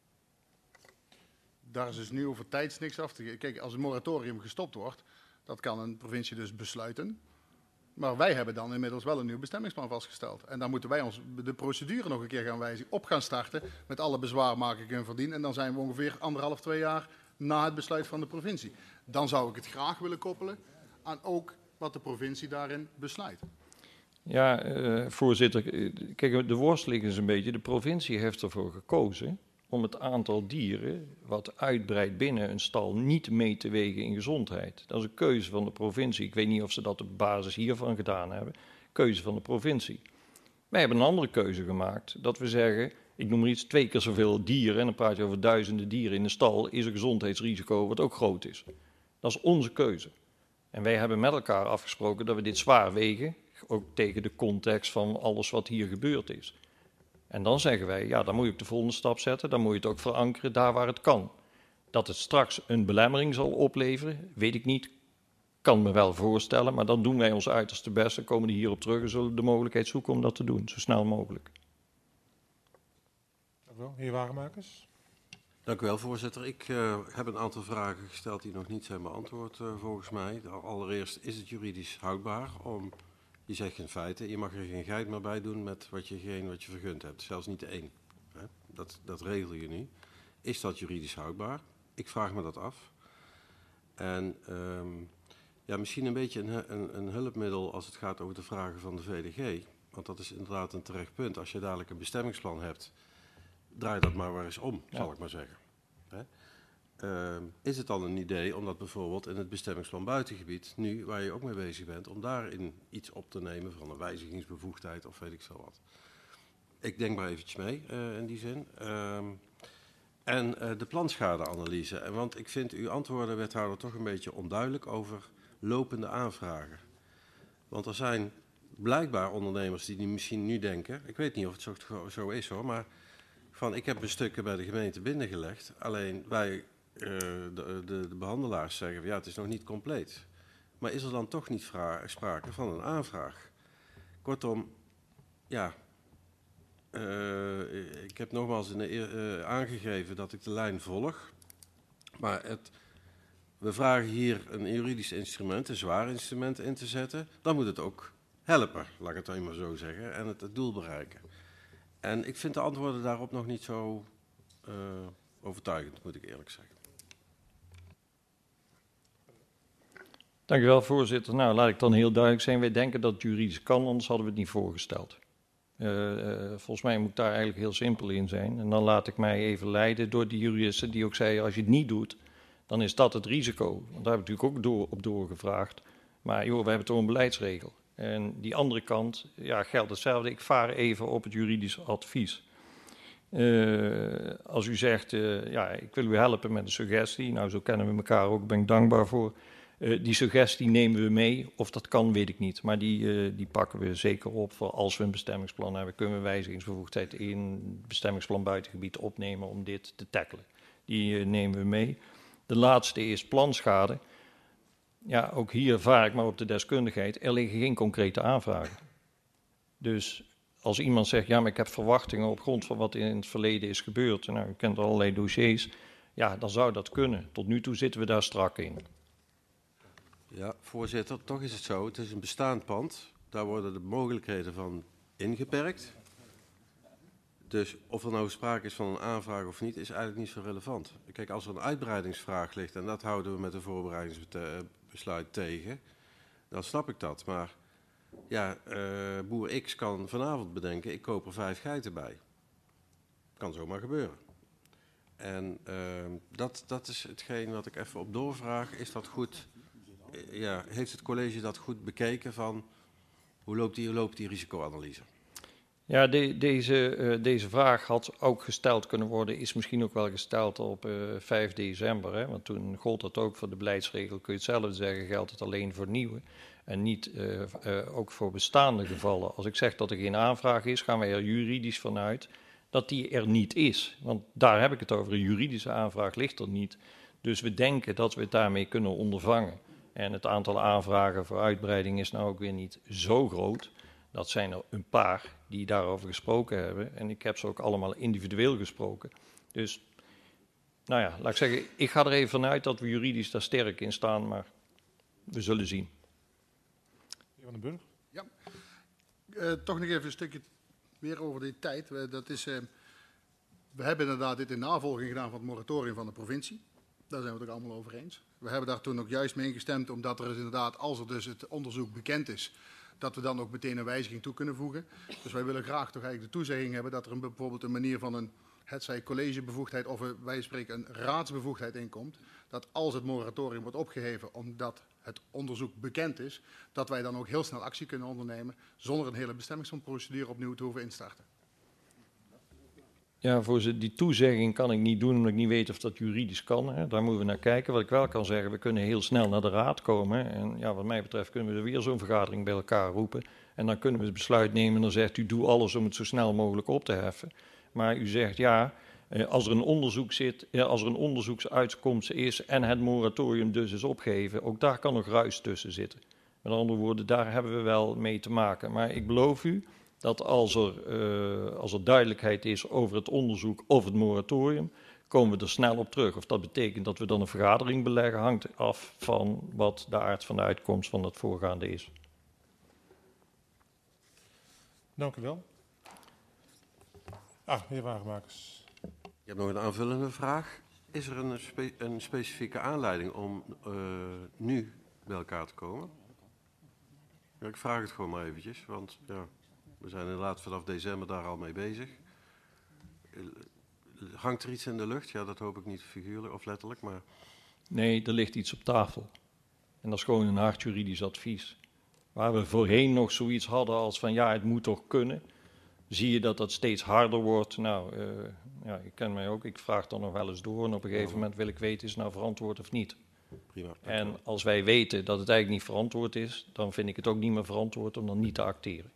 Daar is dus nu over tijds niks af te geven. Kijk, als een moratorium gestopt wordt, dat kan een provincie dus besluiten. Maar wij hebben dan inmiddels wel een nieuw bestemmingsplan vastgesteld. En dan moeten wij ons de procedure nog een keer gaan wijzigen, op gaan starten met alle bezwaarmakingen en verdien. En dan zijn we ongeveer 1,5-2 jaar na het besluit van de provincie. Dan zou ik het graag willen koppelen aan ook wat de provincie daarin besluit. Ja, voorzitter, kijk, de worsteling is een beetje, de provincie heeft ervoor gekozen om het aantal dieren wat uitbreidt binnen een stal niet mee te wegen in gezondheid. Dat is een keuze van de provincie. Ik weet niet of ze dat op basis hiervan gedaan hebben. Keuze van de provincie. Wij hebben een andere keuze gemaakt. Dat we zeggen, ik noem maar iets, 2 keer zoveel dieren, en dan praat je over duizenden dieren in de stal, is een gezondheidsrisico wat ook groot is. Dat is onze keuze. En wij hebben met elkaar afgesproken dat we dit zwaar wegen, ook tegen de context van alles wat hier gebeurd is. En dan zeggen wij, ja, dan moet je ook de volgende stap zetten, dan moet je het ook verankeren daar waar het kan. Dat het straks een belemmering zal opleveren, weet ik niet, kan me wel voorstellen, maar dan doen wij ons uiterste best, dan komen we hierop terug en zullen de mogelijkheid zoeken om dat te doen, zo snel mogelijk. Dank u wel. Heer Wagenmakers. Dank u wel, voorzitter. Ik heb een aantal vragen gesteld die nog niet zijn beantwoord volgens mij. Allereerst, is het juridisch houdbaar om... Je zegt in feite, je mag er geen geit meer bij doen met wat je vergund hebt. Zelfs niet 1. Hè? Dat regel je nu. Is dat juridisch houdbaar? Ik vraag me dat af. En misschien een beetje een hulpmiddel als het gaat over de vragen van de VDG. Want dat is inderdaad een terecht punt. Als je dadelijk een bestemmingsplan hebt, draai dat maar eens om, zal ik maar zeggen. Hè? is het dan een idee om dat bijvoorbeeld in het bestemmingsplan buitengebied, nu waar je ook mee bezig bent, om daarin iets op te nemen van een wijzigingsbevoegdheid of weet ik zo wat. Ik denk maar eventjes mee in die zin. En de planschadeanalyse. Want ik vind uw antwoorden, wethouder, toch een beetje onduidelijk over lopende aanvragen. Want er zijn blijkbaar ondernemers die misschien nu denken, ik weet niet of het zo is hoor, maar van ik heb een stukken bij de gemeente binnengelegd. Alleen wij, de behandelaars zeggen, ja, het is nog niet compleet. Maar is er dan toch niet sprake van een aanvraag? Kortom, ja, ik heb nogmaals aangegeven dat ik de lijn volg. Maar we vragen hier een juridisch instrument, een zwaar instrument in te zetten. Dan moet het ook helpen, laat ik het dan maar zo zeggen, en het doel bereiken. En ik vind de antwoorden daarop nog niet zo overtuigend, moet ik eerlijk zeggen. Dank u wel, voorzitter. Nou, laat ik dan heel duidelijk zijn. Wij denken dat het juridisch kan, anders hadden we het niet voorgesteld. Volgens mij moet daar eigenlijk heel simpel in zijn. En dan laat ik mij even leiden door die juristen die ook zeiden, als je het niet doet, dan is dat het risico. Want daar hebben we natuurlijk ook op doorgevraagd. Maar joh, we hebben toch een beleidsregel. En die andere kant, ja, geldt hetzelfde. Ik vaar even op het juridisch advies. Als u zegt, ja, ik wil u helpen met een suggestie. Nou, zo kennen we elkaar ook, ben ik dankbaar voor. Die suggestie nemen we mee. Of dat kan, weet ik niet. Maar die pakken we zeker op. Voor als we een bestemmingsplan hebben, kunnen we wijzigingsbevoegdheid in het bestemmingsplan buitengebied opnemen om dit te tackelen. Die nemen we mee. De laatste is planschade. Ja, ook hier vaar ik maar op de deskundigheid. Er liggen geen concrete aanvragen. Dus als iemand zegt, ja, maar ik heb verwachtingen op grond van wat in het verleden is gebeurd. Nou, u kent allerlei dossiers. Ja, dan zou dat kunnen. Tot nu toe zitten we daar strak in. Ja, voorzitter, toch is het zo. Het is een bestaand pand. Daar worden de mogelijkheden van ingeperkt. Dus of er nou sprake is van een aanvraag of niet, is eigenlijk niet zo relevant. Kijk, als er een uitbreidingsvraag ligt, en dat houden we met een voorbereidingsbesluit tegen, dan snap ik dat. Maar ja, boer X kan vanavond bedenken, ik koop er 5 geiten bij. Kan zomaar gebeuren. En dat is hetgeen wat ik even op doorvraag. Is dat goed? Ja, heeft het college dat goed bekeken van hoe loopt die risicoanalyse? Ja, deze vraag had ook gesteld kunnen worden, is misschien ook wel gesteld op 5 december. Hè? Want toen gold dat ook voor de beleidsregel, kun je hetzelfde zeggen, geldt het alleen voor nieuwe. En niet ook voor bestaande gevallen. Als ik zeg dat er geen aanvraag is, gaan wij er juridisch vanuit dat die er niet is. Want daar heb ik het over, een juridische aanvraag ligt er niet. Dus we denken dat we het daarmee kunnen ondervangen. En het aantal aanvragen voor uitbreiding is nou ook weer niet zo groot. Dat zijn er een paar die daarover gesproken hebben. En ik heb ze ook allemaal individueel gesproken. Dus, nou ja, laat ik zeggen, ik ga er even vanuit dat we juridisch daar sterk in staan, maar we zullen zien. Heer Van den Burg? Ja, toch nog even een stukje meer over die tijd. We hebben inderdaad dit in navolging gedaan van het moratorium van de provincie. Daar zijn we het ook allemaal over eens. We hebben daar toen ook juist mee ingestemd, omdat er inderdaad, als er dus het onderzoek bekend is, dat we dan ook meteen een wijziging toe kunnen voegen. Dus wij willen graag toch eigenlijk de toezegging hebben dat er bijvoorbeeld een manier van een, hetzij collegebevoegdheid of wij spreken een raadsbevoegdheid inkomt. Dat als het moratorium wordt opgeheven omdat het onderzoek bekend is, dat wij dan ook heel snel actie kunnen ondernemen zonder een hele bestemmingsplanprocedure opnieuw te hoeven instarten. Ja, voorzitter, die toezegging kan ik niet doen omdat ik niet weet of dat juridisch kan. Hè. Daar moeten we naar kijken. Wat ik wel kan zeggen, we kunnen heel snel naar de raad komen. En ja, wat mij betreft kunnen we er weer zo'n vergadering bij elkaar roepen. En dan kunnen we het besluit nemen en dan zegt u, doe alles om het zo snel mogelijk op te heffen. Maar u zegt, ja, als er een onderzoek zit, als er een onderzoeksuitkomst is en het moratorium dus is opgeheven, ook daar kan nog ruis tussen zitten. Met andere woorden, daar hebben we wel mee te maken. Maar ik beloof u dat als er duidelijkheid is over het onderzoek of het moratorium, komen we er snel op terug. Of dat betekent dat we dan een vergadering beleggen, hangt af van wat de aard van de uitkomst van het voorgaande is. Dank u wel. Heer Wagenmakers. Ik heb nog een aanvullende vraag. Is er een specifieke aanleiding om nu bij elkaar te komen? Ja, ik vraag het gewoon maar eventjes, want ja, we zijn inderdaad vanaf december daar al mee bezig. hangt er iets in de lucht? Ja, dat hoop ik niet figuurlijk of letterlijk, maar... Nee, er ligt iets op tafel. En dat is gewoon een hard juridisch advies. Waar we voorheen nog zoiets hadden als van ja, het moet toch kunnen. Zie je dat dat steeds harder wordt. Nou, ja, ik ken mij ook. Ik vraag dan nog wel eens door. En op een gegeven moment wil ik weten, is het nou verantwoord of niet? Prima. En als wij weten dat het eigenlijk niet verantwoord is, dan vind ik het ook niet meer verantwoord om dan niet te acteren.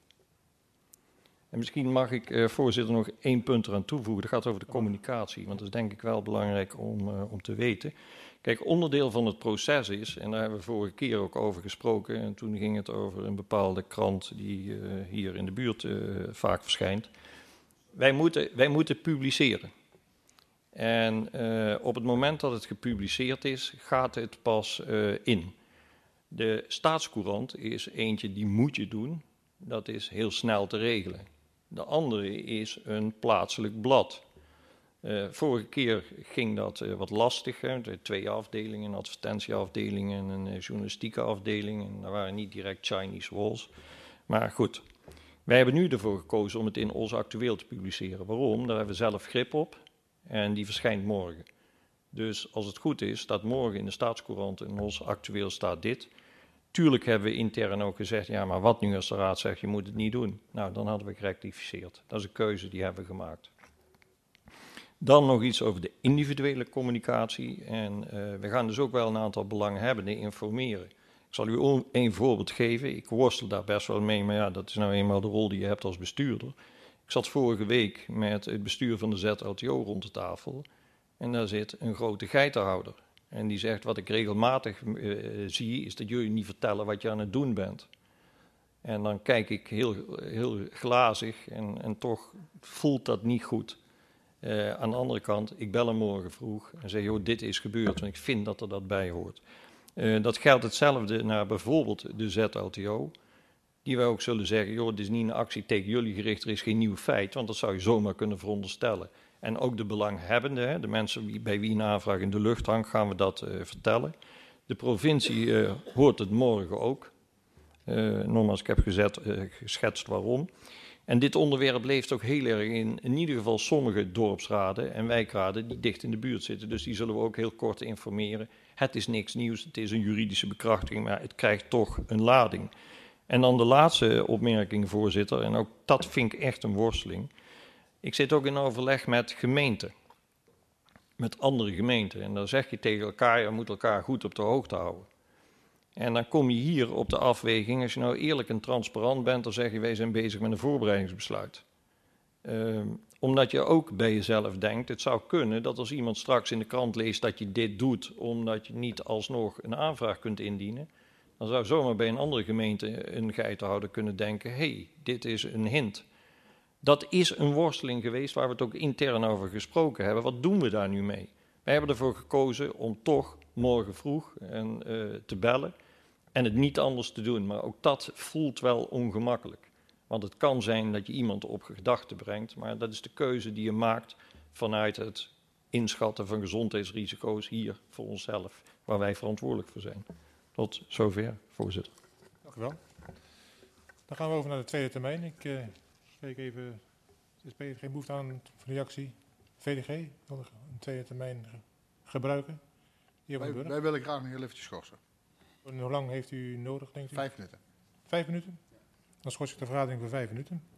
En misschien mag ik, voorzitter, nog 1 punt eraan toevoegen. Dat gaat over de communicatie, want dat is denk ik wel belangrijk om te weten. Kijk, onderdeel van het proces is, en daar hebben we vorige keer ook over gesproken, en toen ging het over een bepaalde krant die hier in de buurt vaak verschijnt. Wij moeten publiceren. En op het moment dat het gepubliceerd is, gaat het pas in. De Staatscourant is eentje die moet je doen. Dat is heel snel te regelen. De andere is een plaatselijk blad. Vorige keer ging dat wat lastig. Hè. 2 afdelingen, een advertentieafdeling en een journalistieke afdeling. En daar waren niet direct Chinese walls. Maar goed, wij hebben nu ervoor gekozen om het in Os Actueel te publiceren. Waarom? Daar hebben we zelf grip op. En die verschijnt morgen. Dus als het goed is, staat morgen in de Staatscourant in Os Actueel staat dit. Tuurlijk hebben we intern ook gezegd, ja, maar wat nu als de raad zegt, je moet het niet doen? Nou, dan hadden we gerectificeerd. Dat is een keuze die hebben we gemaakt. Dan nog iets over de individuele communicatie. En we gaan dus ook wel een aantal belanghebbenden informeren. Ik zal u 1 voorbeeld geven. Ik worstel daar best wel mee, maar ja, dat is nou eenmaal de rol die je hebt als bestuurder. Ik zat vorige week met het bestuur van de ZLTO rond de tafel. En daar zit een grote geitenhouder. En die zegt, wat ik regelmatig zie, is dat jullie niet vertellen wat je aan het doen bent. En dan kijk ik heel glazig en toch voelt dat niet goed. Aan de andere kant, ik bel hem morgen vroeg en zeg, joh, dit is gebeurd, want ik vind dat er dat bij hoort. Dat geldt hetzelfde naar bijvoorbeeld de ZLTO, die wij ook zullen zeggen, joh, dit is niet een actie tegen jullie gericht, er is geen nieuw feit, want dat zou je zomaar kunnen veronderstellen. En ook de belanghebbenden, de mensen bij wie een aanvraag in de lucht hangt, gaan we dat vertellen. De provincie hoort het morgen ook. Nogmaals, ik heb geschetst waarom. En dit onderwerp leeft ook heel erg in ieder geval sommige dorpsraden en wijkraden die dicht in de buurt zitten. Dus die zullen we ook heel kort informeren. Het is niks nieuws, het is een juridische bekrachtiging, maar het krijgt toch een lading. En dan de laatste opmerking, voorzitter, en ook dat vind ik echt een worsteling. Ik zit ook in overleg met gemeenten, met andere gemeenten. En dan zeg je tegen elkaar, je moet elkaar goed op de hoogte houden. En dan kom je hier op de afweging, als je nou eerlijk en transparant bent, dan zeg je, wij zijn bezig met een voorbereidingsbesluit. Omdat je ook bij jezelf denkt, het zou kunnen dat als iemand straks in de krant leest dat je dit doet, omdat je niet alsnog een aanvraag kunt indienen, dan zou zomaar bij een andere gemeente een geitenhouder kunnen denken, hey, dit is een hint. Dat is een worsteling geweest waar we het ook intern over gesproken hebben. Wat doen we daar nu mee? Wij hebben ervoor gekozen om toch morgen vroeg te bellen en het niet anders te doen. Maar ook dat voelt wel ongemakkelijk. Want het kan zijn dat je iemand op gedachten brengt, maar dat is de keuze die je maakt vanuit het inschatten van gezondheidsrisico's hier voor onszelf, waar wij verantwoordelijk voor zijn. Tot zover, voorzitter. Dank u wel. Dan gaan we over naar de tweede termijn. Ik kijk even, is er geen behoefte aan voor reactie? VDG wil een tweede termijn gebruiken? Wij willen graag nog heel eventjes schorsen. En hoe lang heeft u nodig, denkt u? 5 minuten. 5 minuten? Dan schors ik de vergadering voor 5 minuten.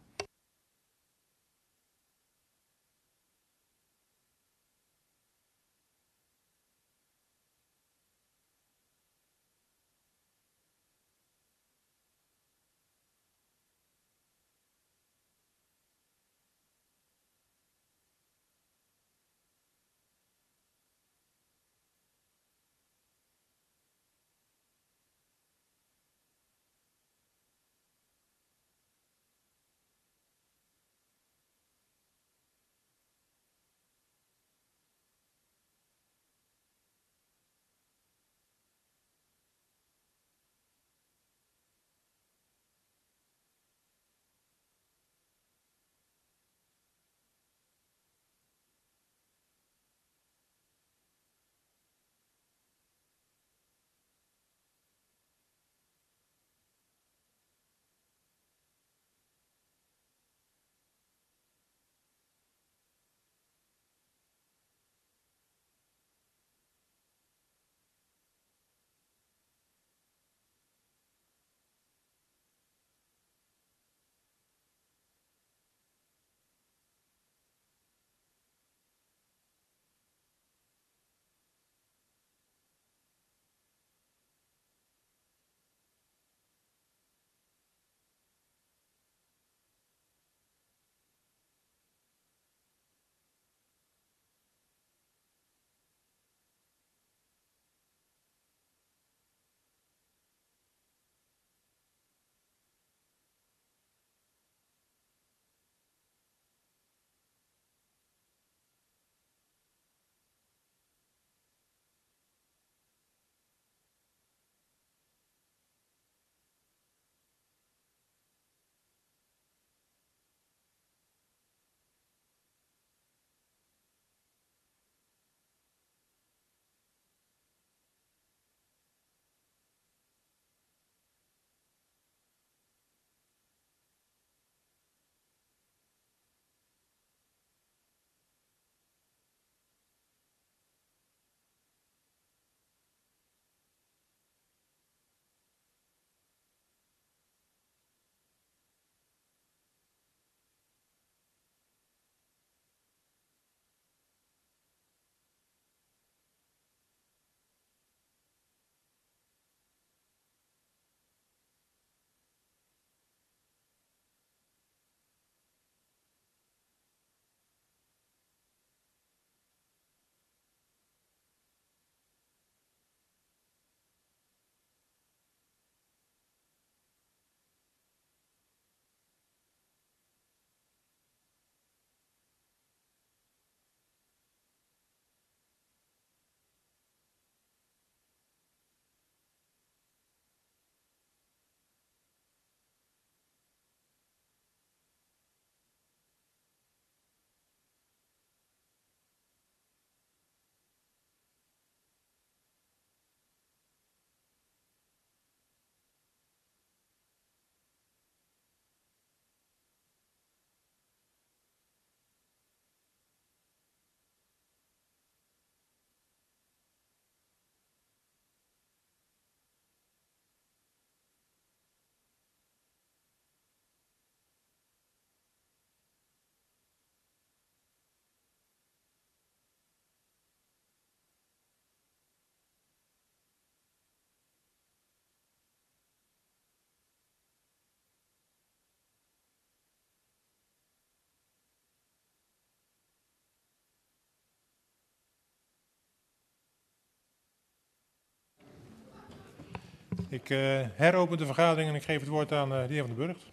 Ik heropen de vergadering en ik geef het woord aan de heer Van den Burgt.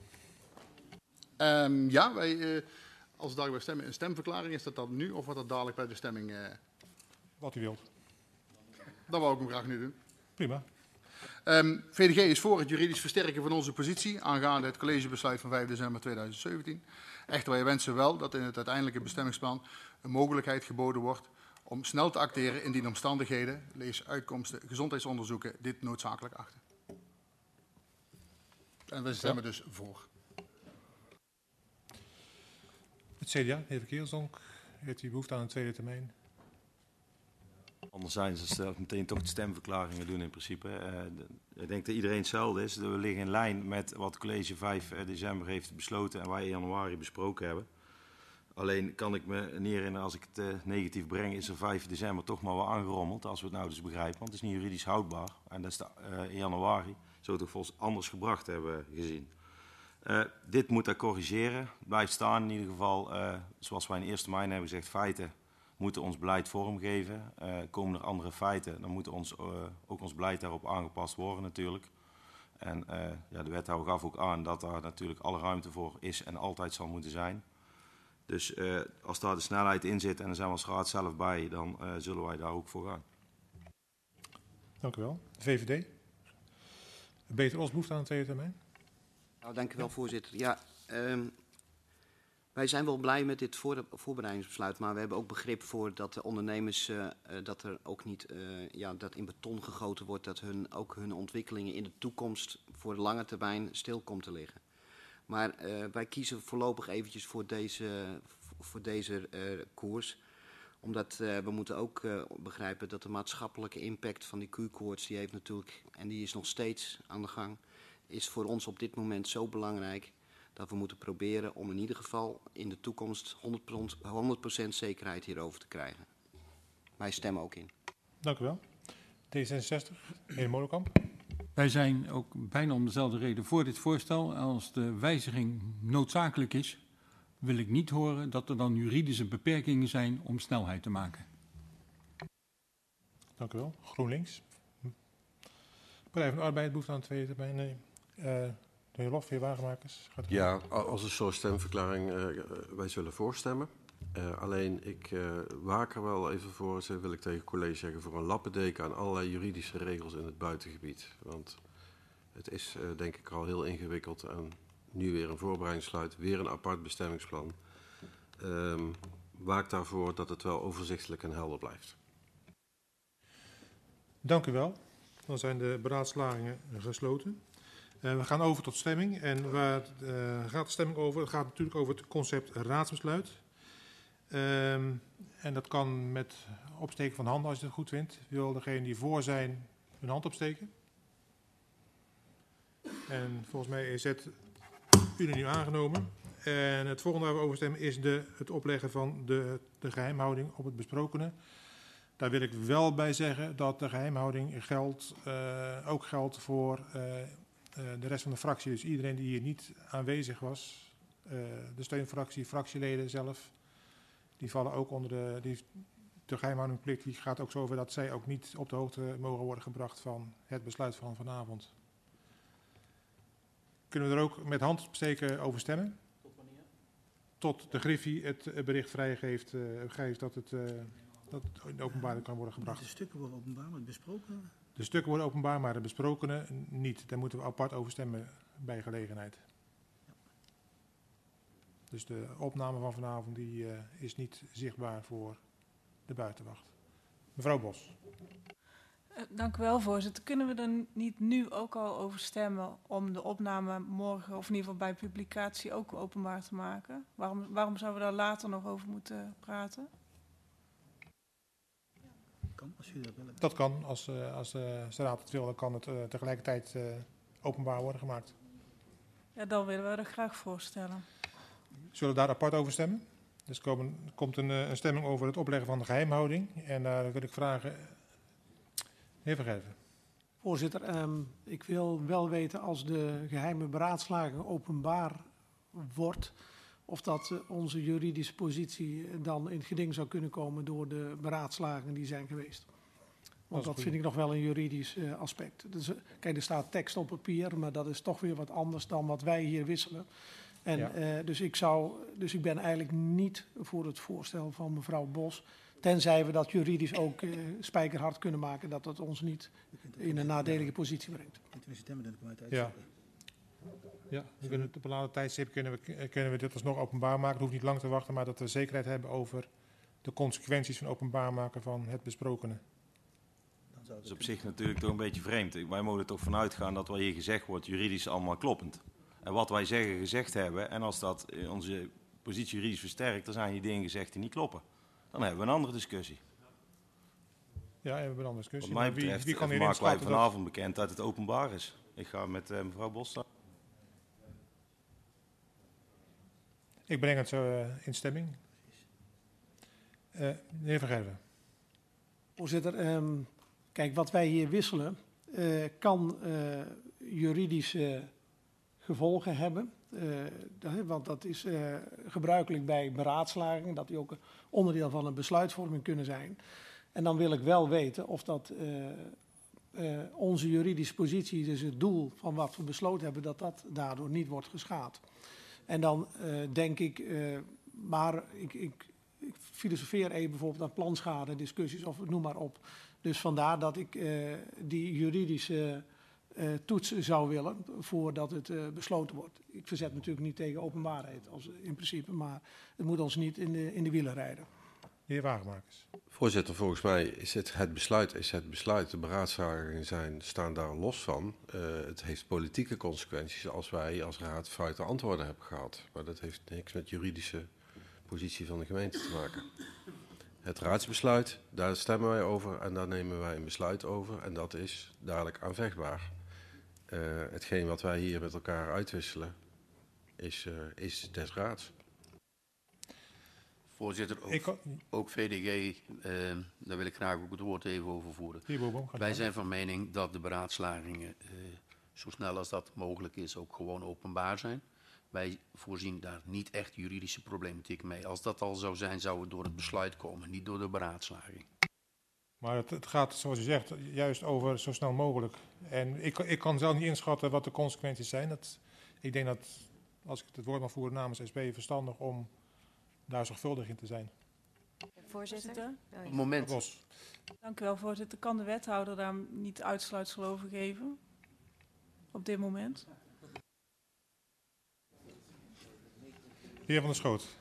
Ja, wij, als dadelijk bij stemmen een stemverklaring, is dat dan nu of wordt dat dadelijk bij de stemming? Wat u wilt. Dat wou ik hem graag nu doen. Prima. VDG is voor het juridisch versterken van onze positie aangaande het collegebesluit van 5 december 2017. Echter, wij wensen wel dat in het uiteindelijke bestemmingsplan een mogelijkheid geboden wordt om snel te acteren indien omstandigheden, lees uitkomsten, gezondheidsonderzoeken, dit noodzakelijk achten. En we stemmen dus voor. Het CDA, de heer Verkeersdonk, heeft u behoefte aan een tweede termijn? Anderzijds stel ik meteen toch de stemverklaringen doen in principe. Ik denk dat iedereen hetzelfde is. We liggen in lijn met wat het college 5 december heeft besloten en wij in januari besproken hebben. Alleen kan ik me niet herinneren, als ik het negatief breng, is er 5 december toch maar wel aangerommeld, als we het nou dus begrijpen. Want het is niet juridisch houdbaar. En dat is in januari, zo toch volgens anders gebracht hebben gezien. Dit moet dat corrigeren. Blijft staan in ieder geval, zoals wij in eerste termijn hebben gezegd, feiten moeten ons beleid vormgeven. Komen er andere feiten, dan moet ook ons beleid daarop aangepast worden natuurlijk. En ja, de wethouder gaf ook aan dat daar natuurlijk alle ruimte voor is en altijd zal moeten zijn. Dus als daar de snelheid in zit en daar zijn we als raad zelf bij, dan zullen wij daar ook voor gaan. Dank u wel. De VVD. Beter Os behoefte aan een tweede termijn? Nou, dank u wel, voorzitter. Ja, wij zijn wel blij met dit voorbereidingsbesluit, maar we hebben ook begrip voor dat de ondernemers, dat er ook niet dat in beton gegoten wordt, dat ook hun ontwikkelingen in de toekomst voor de lange termijn stil komt te liggen. Maar wij kiezen voorlopig eventjes voor deze koers. Omdat we moeten ook begrijpen dat de maatschappelijke impact van die Q-koorts, die heeft natuurlijk, en die is nog steeds aan de gang, is voor ons op dit moment zo belangrijk dat we moeten proberen om in ieder geval in de toekomst 100% zekerheid hierover te krijgen. Wij stemmen ook in. Dank u wel. D66, meneer Molenkamp. Wij zijn ook bijna om dezelfde reden voor dit voorstel. Als de wijziging noodzakelijk is, wil ik niet horen dat er dan juridische beperkingen zijn om snelheid te maken. Dank u wel. GroenLinks. Partij van de Arbeid behoefte aan een tweede termijn? Nee. De heer Lof, heer Wagenmakers. Ja, als een soort stemverklaring, wij zullen voorstemmen. Alleen ik waak er wel even voor, wil ik tegen het college zeggen, voor een lappendeken aan allerlei juridische regels in het buitengebied. Want het is denk ik al heel ingewikkeld en nu weer een voorbereidingsbesluit, weer een apart bestemmingsplan. Waak daarvoor dat het wel overzichtelijk en helder blijft. Dank u wel. Dan zijn de beraadslagingen gesloten. We gaan over tot stemming. En waar gaat de stemming over? Het gaat natuurlijk over het concept raadsbesluit. En dat kan met opsteken van handen als je het goed vindt. Wil degene die voor zijn hun hand opsteken? En volgens mij is het unaniem aangenomen. En het volgende waar we over stemmen is het opleggen van de geheimhouding op het besprokene. Daar wil ik wel bij zeggen dat de geheimhouding ook geldt voor de rest van de fractie. Dus iedereen die hier niet aanwezig was, de steunfractie, fractieleden zelf, die vallen ook onder de geheimhoudingplicht. Die gaat ook zo over dat zij ook niet op de hoogte mogen worden gebracht van het besluit van vanavond. Kunnen we er ook met handopsteken over stemmen? Tot wanneer? Tot de Griffie het bericht vrijgeeft dat het in de openbaarheid kan worden gebracht. De stukken worden openbaar, maar besproken. De stukken worden openbaar, maar de besprokene niet. Daar moeten we apart over stemmen bij gelegenheid. Ja. Dus de opname van vanavond is niet zichtbaar voor de buitenwacht. Mevrouw Bos. Dank u wel, voorzitter. Kunnen we er niet nu ook al over stemmen om de opname morgen, of in ieder geval bij publicatie, ook openbaar te maken? Waarom zouden we daar later nog over moeten praten? Kan, als jullie dat willen. Dat kan. Als de raad het wil, dan kan het tegelijkertijd openbaar worden gemaakt. Ja, dan willen we er graag voorstellen. Zullen we daar apart over stemmen? Dus komt een stemming over het opleggen van de geheimhouding. En daar wil ik vragen... Heer Vergeven. Voorzitter, ik wil wel weten als de geheime beraadslaging openbaar wordt, of dat onze juridische positie dan in het geding zou kunnen komen door de beraadslagingen die zijn geweest. Want dat vind ik nog wel een juridisch aspect. Dus, kijk, er staat tekst op papier, maar dat is toch weer wat anders dan wat wij hier wisselen. En, Ja. Dus ik ben eigenlijk niet voor het voorstel van mevrouw Bos. Tenzij we dat juridisch ook spijkerhard kunnen maken, dat dat ons niet in een nadelige positie brengt. Ja. Ja, we kunnen op een bepaalde tijdstip kunnen we dit alsnog openbaar maken. Het hoeft niet lang te wachten, maar dat we zekerheid hebben over de consequenties van openbaar maken van het besprokene. Dat is op zich natuurlijk toch een beetje vreemd. Wij mogen er toch vanuit gaan dat wat hier gezegd wordt juridisch allemaal kloppend. En wat wij zeggen gezegd hebben, en als dat onze positie juridisch versterkt, dan zijn die dingen gezegd die niet kloppen. Dan hebben we een andere discussie. Ja, hebben we een andere discussie. Wat mij betreft wie kan hier maken wij inschatten vanavond bekend dat het openbaar is. Ik ga met mevrouw Bos staan. Ik breng het zo in stemming. Meneer Vergerven. Voorzitter, kijk, wat wij hier wisselen kan juridische gevolgen hebben. Want dat is gebruikelijk bij beraadslagingen, dat die ook onderdeel van een besluitvorming kunnen zijn. En dan wil ik wel weten of dat onze juridische positie, dus het doel van wat we besloten hebben, dat dat daardoor niet wordt geschaad. En dan denk ik, maar ik filosofeer even bijvoorbeeld aan planschade discussies of noem maar op. Dus vandaar dat ik die juridische toets zou willen voordat het besloten wordt. Ik verzet natuurlijk niet tegen openbaarheid in principe, maar het moet ons niet in de wielen rijden. De heer Wagemakers. Voorzitter, volgens mij is het besluit. De beraadslagingen staan daar los van. Het heeft politieke consequenties als wij als raad foute antwoorden hebben gehad. Maar dat heeft niks met juridische positie van de gemeente te maken. Het raadsbesluit, daar stemmen wij over en daar nemen wij een besluit over. En dat is dadelijk aanvechtbaar. Hetgeen wat wij hier met elkaar uitwisselen is des raads. Voorzitter, ook VDG, daar wil ik graag ook het woord even over voeren. Wij zijn van mening dat de beraadslagingen zo snel als dat mogelijk is ook gewoon openbaar zijn. Wij voorzien daar niet echt juridische problematiek mee. Als dat al zou zijn, zou het door het besluit komen, niet door de beraadslaging. Maar het gaat, zoals u zegt, juist over zo snel mogelijk. En ik kan zelf niet inschatten wat de consequenties zijn. Ik denk dat, als ik het woord mag voeren namens SP, verstandig om daar zorgvuldig in te zijn. Voorzitter? Moment. Dank u wel, voorzitter. Kan de wethouder daar niet uitsluitsel over geven? Op dit moment? De heer Van der Schoot.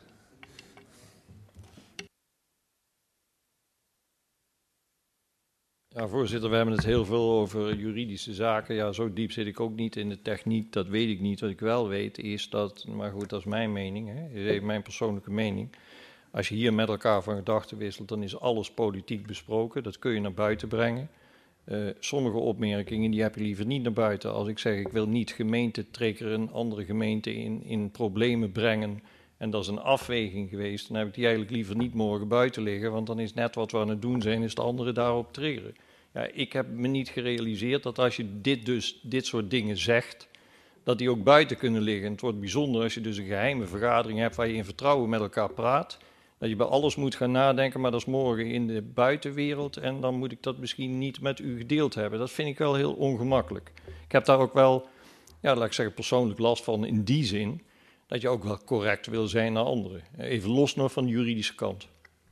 Ja, voorzitter, we hebben het heel veel over juridische zaken. Ja, zo diep zit ik ook niet in de techniek, dat weet ik niet. Wat ik wel weet is dat, maar goed, dat is mijn mening, hè, is even mijn persoonlijke mening. Als je hier met elkaar van gedachten wisselt, dan is alles politiek besproken. Dat kun je naar buiten brengen. Sommige opmerkingen die heb je liever niet naar buiten. Als ik zeg, ik wil niet gemeenten triggeren, andere gemeenten in problemen brengen. En dat is een afweging geweest. Dan heb ik die eigenlijk liever niet morgen buiten liggen. Want dan is net wat we aan het doen zijn, is de andere daarop triggeren. Ja, ik heb me niet gerealiseerd dat als je dit soort dingen zegt, dat die ook buiten kunnen liggen. Het wordt bijzonder als je dus een geheime vergadering hebt waar je in vertrouwen met elkaar praat. Dat je bij alles moet gaan nadenken, maar dat is morgen in de buitenwereld. En dan moet ik dat misschien niet met u gedeeld hebben. Dat vind ik wel heel ongemakkelijk. Ik heb daar ook wel, ja, laat ik zeggen, persoonlijk last van in die zin. Dat je ook wel correct wil zijn naar anderen. Even los nog van de juridische kant.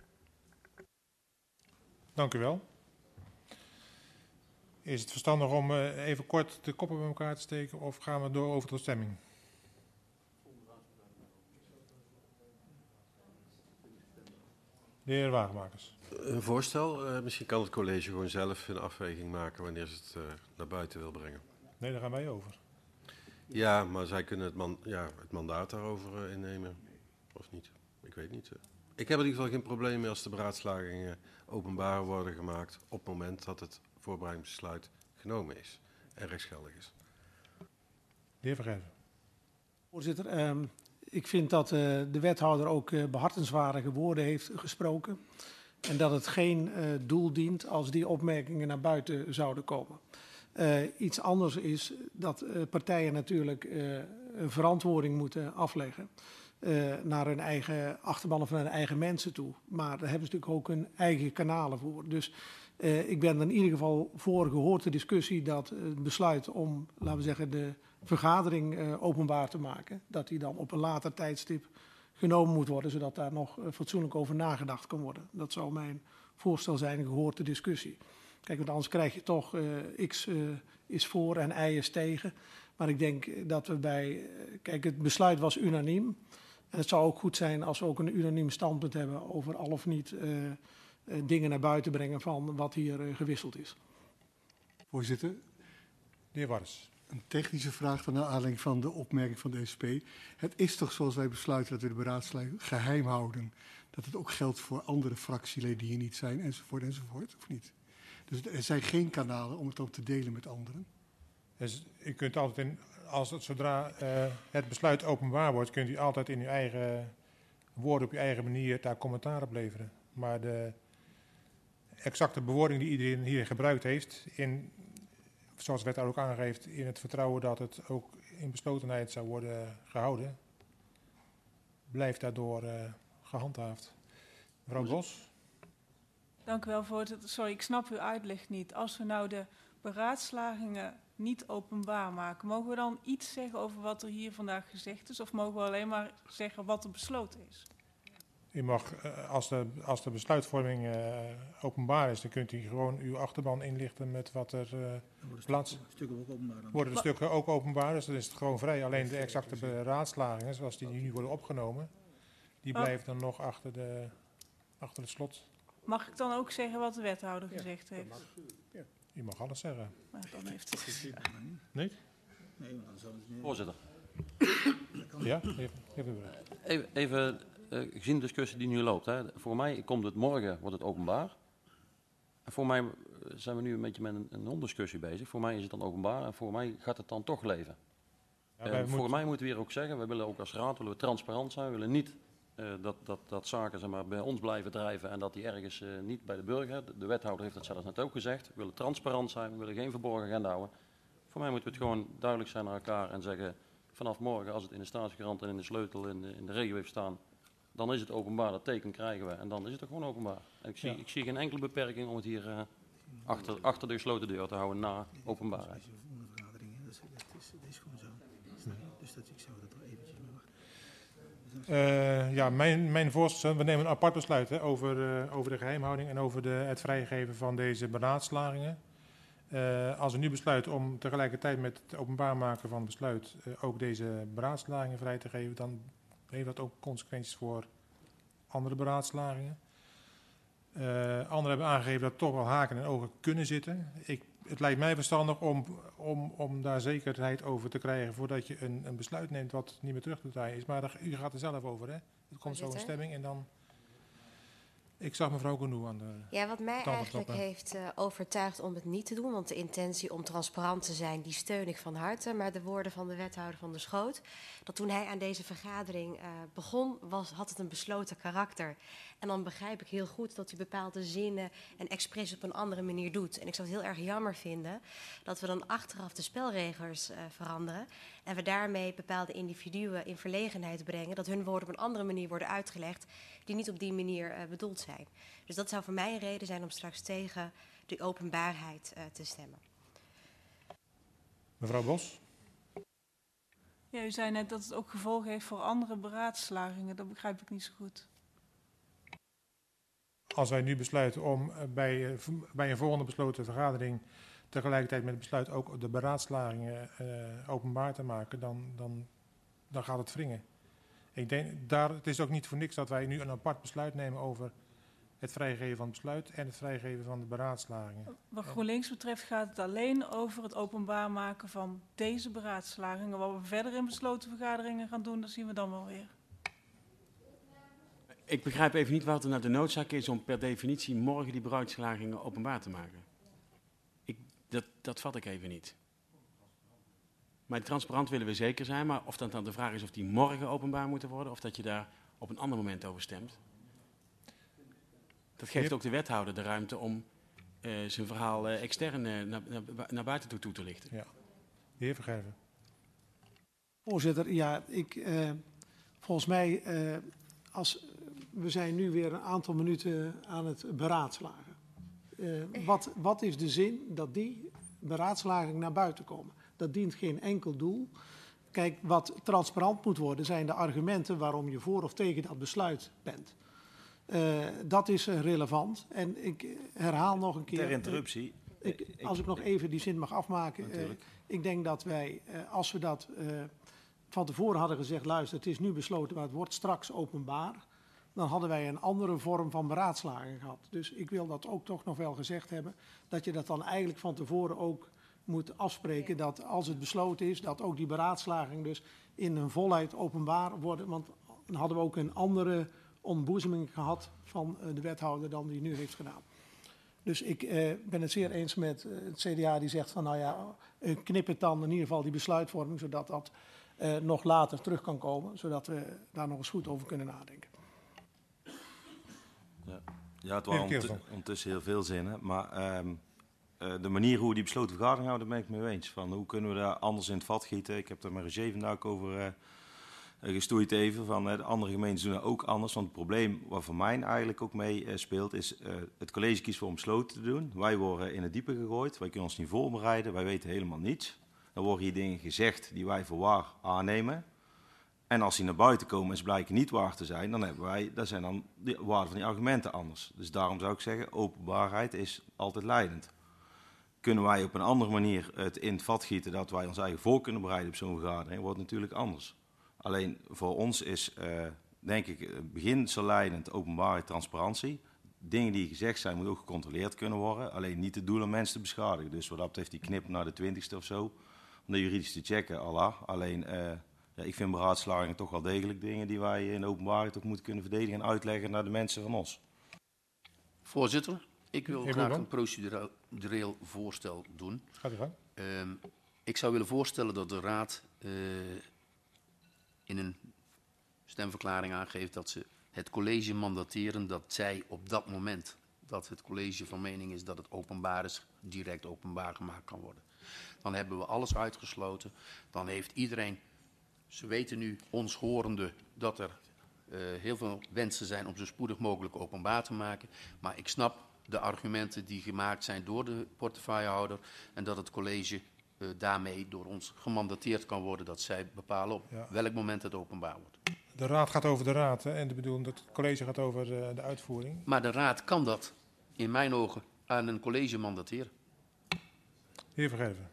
Dank u wel. Is het verstandig om even kort de koppen bij elkaar te steken of gaan we door over tot stemming? De heer Wagemakers. Een voorstel. Misschien kan het college gewoon zelf een afweging maken wanneer ze het naar buiten wil brengen. Nee, daar gaan wij over. Ja, maar zij kunnen het mandaat daarover innemen. Of niet? Ik weet niet. Ik heb in ieder geval geen probleem mee als de beraadslagingen openbaar worden gemaakt op het moment dat het voorbereidingsbesluit genomen is en rechtsgeldig is. De heer Vergerven. Voorzitter, ik vind dat de wethouder ook behartenswaardige woorden heeft gesproken. En dat het geen doel dient als die opmerkingen naar buiten zouden komen. Iets anders is dat partijen natuurlijk een verantwoording moeten afleggen naar hun eigen achterban of naar hun eigen mensen toe. Maar daar hebben ze natuurlijk ook hun eigen kanalen voor. Dus Ik ben er in ieder geval voor gehoord de discussie dat het besluit om, laten we zeggen, de vergadering openbaar te maken, dat die dan op een later tijdstip genomen moet worden, zodat daar nog fatsoenlijk over nagedacht kan worden. Dat zou mijn voorstel zijn, gehoord de discussie. Kijk, want anders krijg je toch X is voor en Y is tegen. Maar ik denk dat we kijk, het besluit was unaniem. En het zou ook goed zijn als we ook een unaniem standpunt hebben over al of niet dingen naar buiten brengen van wat hier gewisseld is. Voorzitter. De heer Wars. Een technische vraag naar aanleiding van de opmerking van de SP. Het is toch zoals wij besluiten dat we de beraadslaging geheim houden, dat het ook geldt voor andere fractieleden die hier niet zijn, enzovoort, of niet? Dus er zijn geen kanalen om het ook te delen met anderen? Dus u kunt altijd, zodra het besluit openbaar wordt, kunt u altijd in uw eigen woorden op uw eigen manier daar commentaar op leveren. Maar de exacte bewoording die iedereen hier gebruikt heeft, zoals de wethouder ook aangeeft, in het vertrouwen dat het ook in beslotenheid zou worden gehouden, blijft daardoor gehandhaafd. Mevrouw Bos. Dank u wel, voorzitter. Sorry, ik snap uw uitleg niet. Als we nou de beraadslagingen niet openbaar maken, mogen we dan iets zeggen over wat er hier vandaag gezegd is? Of mogen we alleen maar zeggen wat er besloten is? U mag, als de besluitvorming openbaar is, dan kunt u gewoon uw achterban inlichten met wat er plaats. Worden de stukken ook openbaar, dus dan is het gewoon vrij. Alleen de exacte beraadslagingen, zoals die nu worden opgenomen, die blijven dan nog achter het slot. Mag ik dan ook zeggen wat de wethouder gezegd heeft? Ja. U mag alles zeggen. Maar dan heeft het... Nee? Nee, maar dan zou het niet... Voorzitter. Ja, even gezien de discussie die nu loopt. Hè. Voor mij komt het morgen, wordt het openbaar. En voor mij zijn we nu een beetje met een non-discussie bezig. Voor mij is het dan openbaar en voor mij gaat het dan toch leven. Ja, voor mij moeten we hier ook zeggen, we willen ook als raad transparant zijn. We willen niet dat zaken zeg maar, bij ons blijven drijven en dat die ergens niet bij de burger. De wethouder heeft dat zelfs net ook gezegd. We willen transparant zijn, we willen geen verborgen agenda houden. Voor mij moeten we het gewoon duidelijk zijn naar elkaar en zeggen, vanaf morgen als het in de staatskrant en in de sleutel in de regio heeft staan, dan is het openbaar, dat teken krijgen we en dan is het ook gewoon openbaar. En ik zie geen enkele beperking om het hier achter de gesloten deur te houden na openbaarheid. Dat is gewoon zo. Dus dat ik zou dat er eventjes mee wachten. Ja, mijn voorstel, we nemen een apart besluit over de geheimhouding en over het vrijgeven van deze beraadslagingen. Als we nu besluiten om tegelijkertijd met het openbaar maken van het besluit ook deze beraadslagingen vrij te geven, dan heeft dat ook consequenties voor andere beraadslagingen. Anderen hebben aangegeven dat er toch wel haken en ogen kunnen zitten. Het lijkt mij verstandig om daar zekerheid over te krijgen voordat je een besluit neemt wat niet meer terug te draaien is. Maar u gaat er zelf over, hè? Er komt zo een stemming en dan... Ik zag mevrouw Gounou aan de... Ja, wat mij eigenlijk heeft overtuigd om het niet te doen, want de intentie om transparant te zijn, die steun ik van harte. Maar de woorden van de wethouder van der Schoot, dat toen hij aan deze vergadering begon, had het een besloten karakter. En dan begrijp ik heel goed dat u bepaalde zinnen en expressies op een andere manier doet. En ik zou het heel erg jammer vinden dat we dan achteraf de spelregels veranderen en we daarmee bepaalde individuen in verlegenheid brengen, dat hun woorden op een andere manier worden uitgelegd die niet op die manier bedoeld zijn. Dus dat zou voor mij een reden zijn om straks tegen de openbaarheid te stemmen. Mevrouw Bos? Ja, u zei net dat het ook gevolgen heeft voor andere beraadslagingen. Dat begrijp ik niet zo goed. Als wij nu besluiten om bij een volgende besloten vergadering tegelijkertijd met het besluit ook de beraadslagingen openbaar te maken, dan gaat het wringen. Ik denk, het is ook niet voor niks dat wij nu een apart besluit nemen over het vrijgeven van het besluit en het vrijgeven van de beraadslagingen. Wat GroenLinks betreft gaat het alleen over het openbaar maken van deze beraadslagingen. Wat we verder in besloten vergaderingen gaan doen, dat zien we dan wel weer. Ik begrijp even niet wat er nou de noodzaak is om per definitie morgen die beraadslagingen openbaar te maken. Dat vat ik even niet. Maar transparant willen we zeker zijn, maar of dat dan de vraag is of die morgen openbaar moeten worden, of dat je daar op een ander moment over stemt. Dat geeft ook de wethouder de ruimte om zijn verhaal extern naar buiten toe te lichten. Ja. De heer Vergerven. Voorzitter, ja, volgens mij, we zijn nu weer een aantal minuten aan het beraadslagen. Wat is de zin dat die beraadslaging naar buiten komen? Dat dient geen enkel doel. Kijk, wat transparant moet worden zijn de argumenten waarom je voor of tegen dat besluit bent. Dat is relevant. En ik herhaal nog een keer. Ter interruptie. Als ik nog even die zin mag afmaken. Ik denk dat wij, als we dat van tevoren hadden gezegd, luister, het is nu besloten, maar het wordt straks openbaar. Dan hadden wij een andere vorm van beraadslaging gehad. Dus ik wil dat ook toch nog wel gezegd hebben. Dat je dat dan eigenlijk van tevoren ook moet afspreken. Dat als het besloten is, dat ook die beraadslaging dus in een volheid openbaar worden. Want dan hadden we ook een andere ontboezeming gehad van de wethouder dan die nu heeft gedaan. Dus ik ben het zeer eens met het CDA die zegt van nou ja, knip het dan in ieder geval die besluitvorming. Zodat dat nog later terug kan komen. Zodat we daar nog eens goed over kunnen nadenken. Ja, het waren ondertussen heel veel zinnen. Maar de manier hoe we die besloten vergadering houden, daar ben ik mee eens. Van hoe kunnen we daar anders in het vat gieten? Ik heb daar met Roger vandaag over gestoeid even. Van de andere gemeenten doen dat ook anders. Want het probleem waar voor mij eigenlijk ook mee speelt, is het college kiest voor om besloten te doen. Wij worden in het diepe gegooid. Wij kunnen ons niet voorbereiden. Wij weten helemaal niets. Dan worden hier dingen gezegd die wij voor waar aannemen. En als die naar buiten komen en ze blijken niet waar te zijn, dan zijn dan de waarde van die argumenten anders. Dus daarom zou ik zeggen, openbaarheid is altijd leidend. Kunnen wij op een andere manier het in het vat gieten dat wij ons eigen voor kunnen bereiden op zo'n vergadering, wordt het natuurlijk anders. Alleen voor ons is, denk ik, beginselleidend openbaarheid, transparantie. Dingen die gezegd zijn, moeten ook gecontroleerd kunnen worden. Alleen niet het doel om mensen te beschadigen. Dus wat dat betreft die knip naar de 20ste of zo, om de juridisch te checken, Allah. Alleen... Ja, ik vind beraadslagingen toch wel degelijk dingen die wij in de openbaarheid ook moeten kunnen verdedigen en uitleggen naar de mensen van ons. Voorzitter, ik wil graag een procedureel voorstel doen. Gaat u gang. Ik zou willen voorstellen dat de Raad in een stemverklaring aangeeft dat ze het college mandateren dat zij op dat moment dat het college van mening is dat het openbaar is, direct openbaar gemaakt kan worden. Dan hebben we alles uitgesloten. Dan heeft iedereen... Ze weten nu, ons horende, dat er heel veel wensen zijn om zo spoedig mogelijk openbaar te maken. Maar ik snap de argumenten die gemaakt zijn door de portefeuillehouder en dat het college daarmee door ons gemandateerd kan worden dat zij bepalen op welk moment het openbaar wordt. De raad gaat over de raad en de bedoeling dat het college gaat over de uitvoering. Maar de raad kan dat in mijn ogen aan een college mandateren. Heer Vergerven.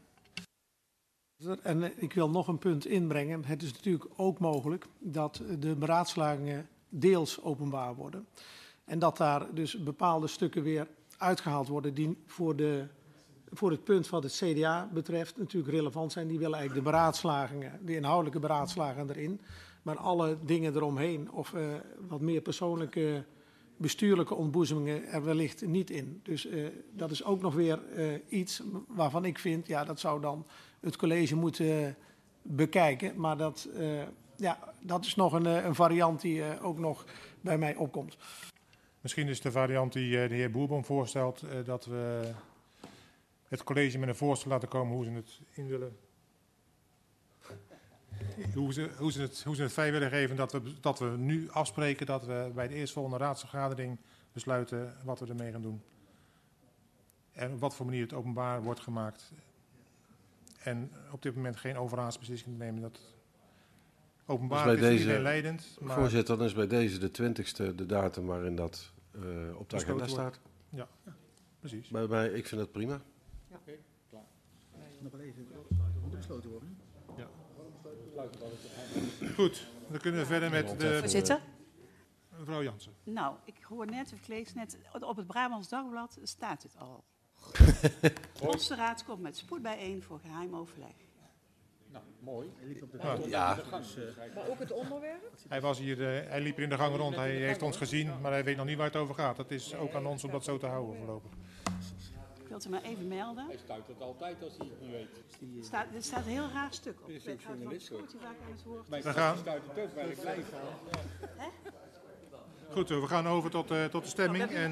En ik wil nog een punt inbrengen. Het is natuurlijk ook mogelijk dat de beraadslagingen deels openbaar worden. En dat daar dus bepaalde stukken weer uitgehaald worden die voor het punt wat het CDA betreft natuurlijk relevant zijn. Die willen eigenlijk de beraadslagingen, de inhoudelijke beraadslagingen erin. Maar alle dingen eromheen of wat meer persoonlijke bestuurlijke ontboezemingen er wellicht niet in. Dus dat is ook nog weer iets waarvan ik vind, ja, dat zou dan het college moeten bekijken. Maar dat is nog een variant die ook nog bij mij opkomt. Misschien is de variant die de heer Boerboom voorstelt dat we het college met een voorstel laten komen hoe ze het in willen. Hoe ze het vrij willen geven dat we nu afspreken dat we bij de eerstvolgende raadsvergadering besluiten wat we ermee gaan doen. En op wat voor manier het openbaar wordt gemaakt. En op dit moment geen overraadsbeslissing nemen. Dat openbaar is iedereen leidend. Maar voorzitter, dan is bij deze de 20ste de datum waarin dat op de agenda staat. Ja, precies. Ik vind dat prima. Ja. Oké, klaar. Nog wel even besloten worden. Ja. Goed, dan kunnen we verder met de... Voorzitter? Mevrouw Jansen. Nou, ik hoor net, of ik lees net, op het Brabants Dagblad staat het al. De raad komt met spoed bijeen voor geheim overleg. Nou, mooi. Hij liep op de ja. Maar ook het onderwerp? Hij was hier, hij liep er in de gang rond, hij heeft ons gezien, maar hij weet nog niet waar het over gaat. Dat is ook aan ons om dat zo te houden voorlopig. Ik wil het maar even melden. Hij stuit het altijd als hij het niet weet. Er staat een heel raar stuk op. Dit is ook journalist hoor. We gaan... stuit het ook waar ik blijf van. Goed, we gaan over tot de stemming. En,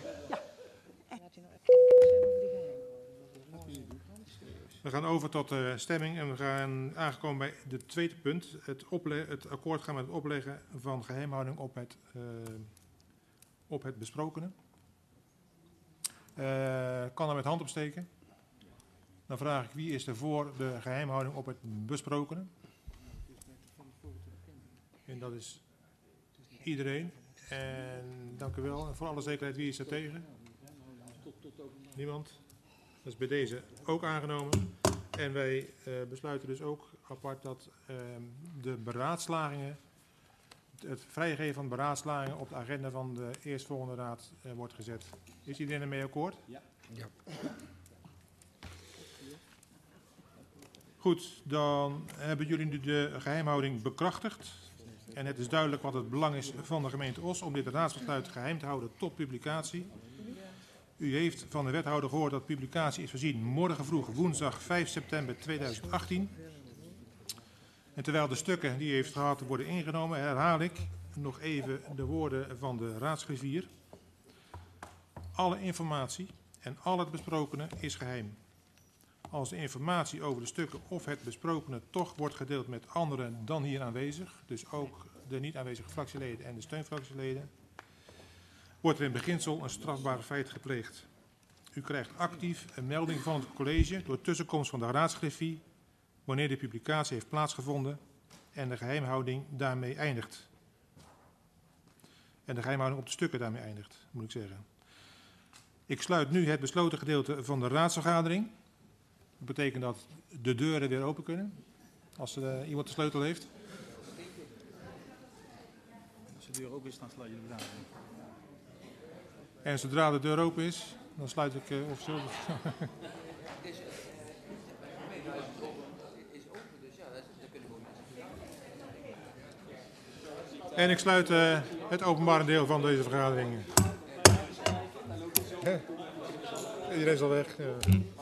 we gaan over tot de stemming en we gaan aangekomen bij het tweede punt. Het akkoord gaan met het opleggen van geheimhouding op het besprokene. kan er met hand opsteken. Dan vraag ik wie is er voor de geheimhouding op het besprokene. En dat is iedereen. En dank u wel. En voor alle zekerheid, wie is er tegen? Niemand. Dat is bij deze ook aangenomen. En wij besluiten dus ook apart dat de beraadslagingen, het vrijgeven van beraadslagingen op de agenda van de eerstvolgende raad wordt gezet. Is iedereen ermee akkoord? Ja. Goed, dan hebben jullie nu de geheimhouding bekrachtigd. En het is duidelijk wat het belang is van de gemeente Os om dit raadsbesluit geheim te houden tot publicatie. U heeft van de wethouder gehoord dat publicatie is voorzien morgen vroeg woensdag 5 september 2018. En terwijl de stukken die u heeft gehad worden ingenomen, herhaal ik nog even de woorden van de raadsgriffier. Alle informatie en al het besprokene is geheim. Als de informatie over de stukken of het besprokene toch wordt gedeeld met anderen dan hier aanwezig, dus ook de niet aanwezige fractieleden en de steunfractieleden, wordt er in beginsel een strafbaar feit gepleegd. U krijgt actief een melding van het college door tussenkomst van de raadsgriffie wanneer de publicatie heeft plaatsgevonden en de geheimhouding daarmee eindigt. En de geheimhouding op de stukken daarmee eindigt, moet ik zeggen. Ik sluit nu het besloten gedeelte van de raadsvergadering. Dat betekent dat de deuren weer open kunnen, als iemand de sleutel heeft. Als de deur open is, dan sluit je de vergadering. En zodra de deur open is, dan sluit ik officieel. En ik sluit het openbare deel van deze vergadering. Iedereen is al weg. Ja.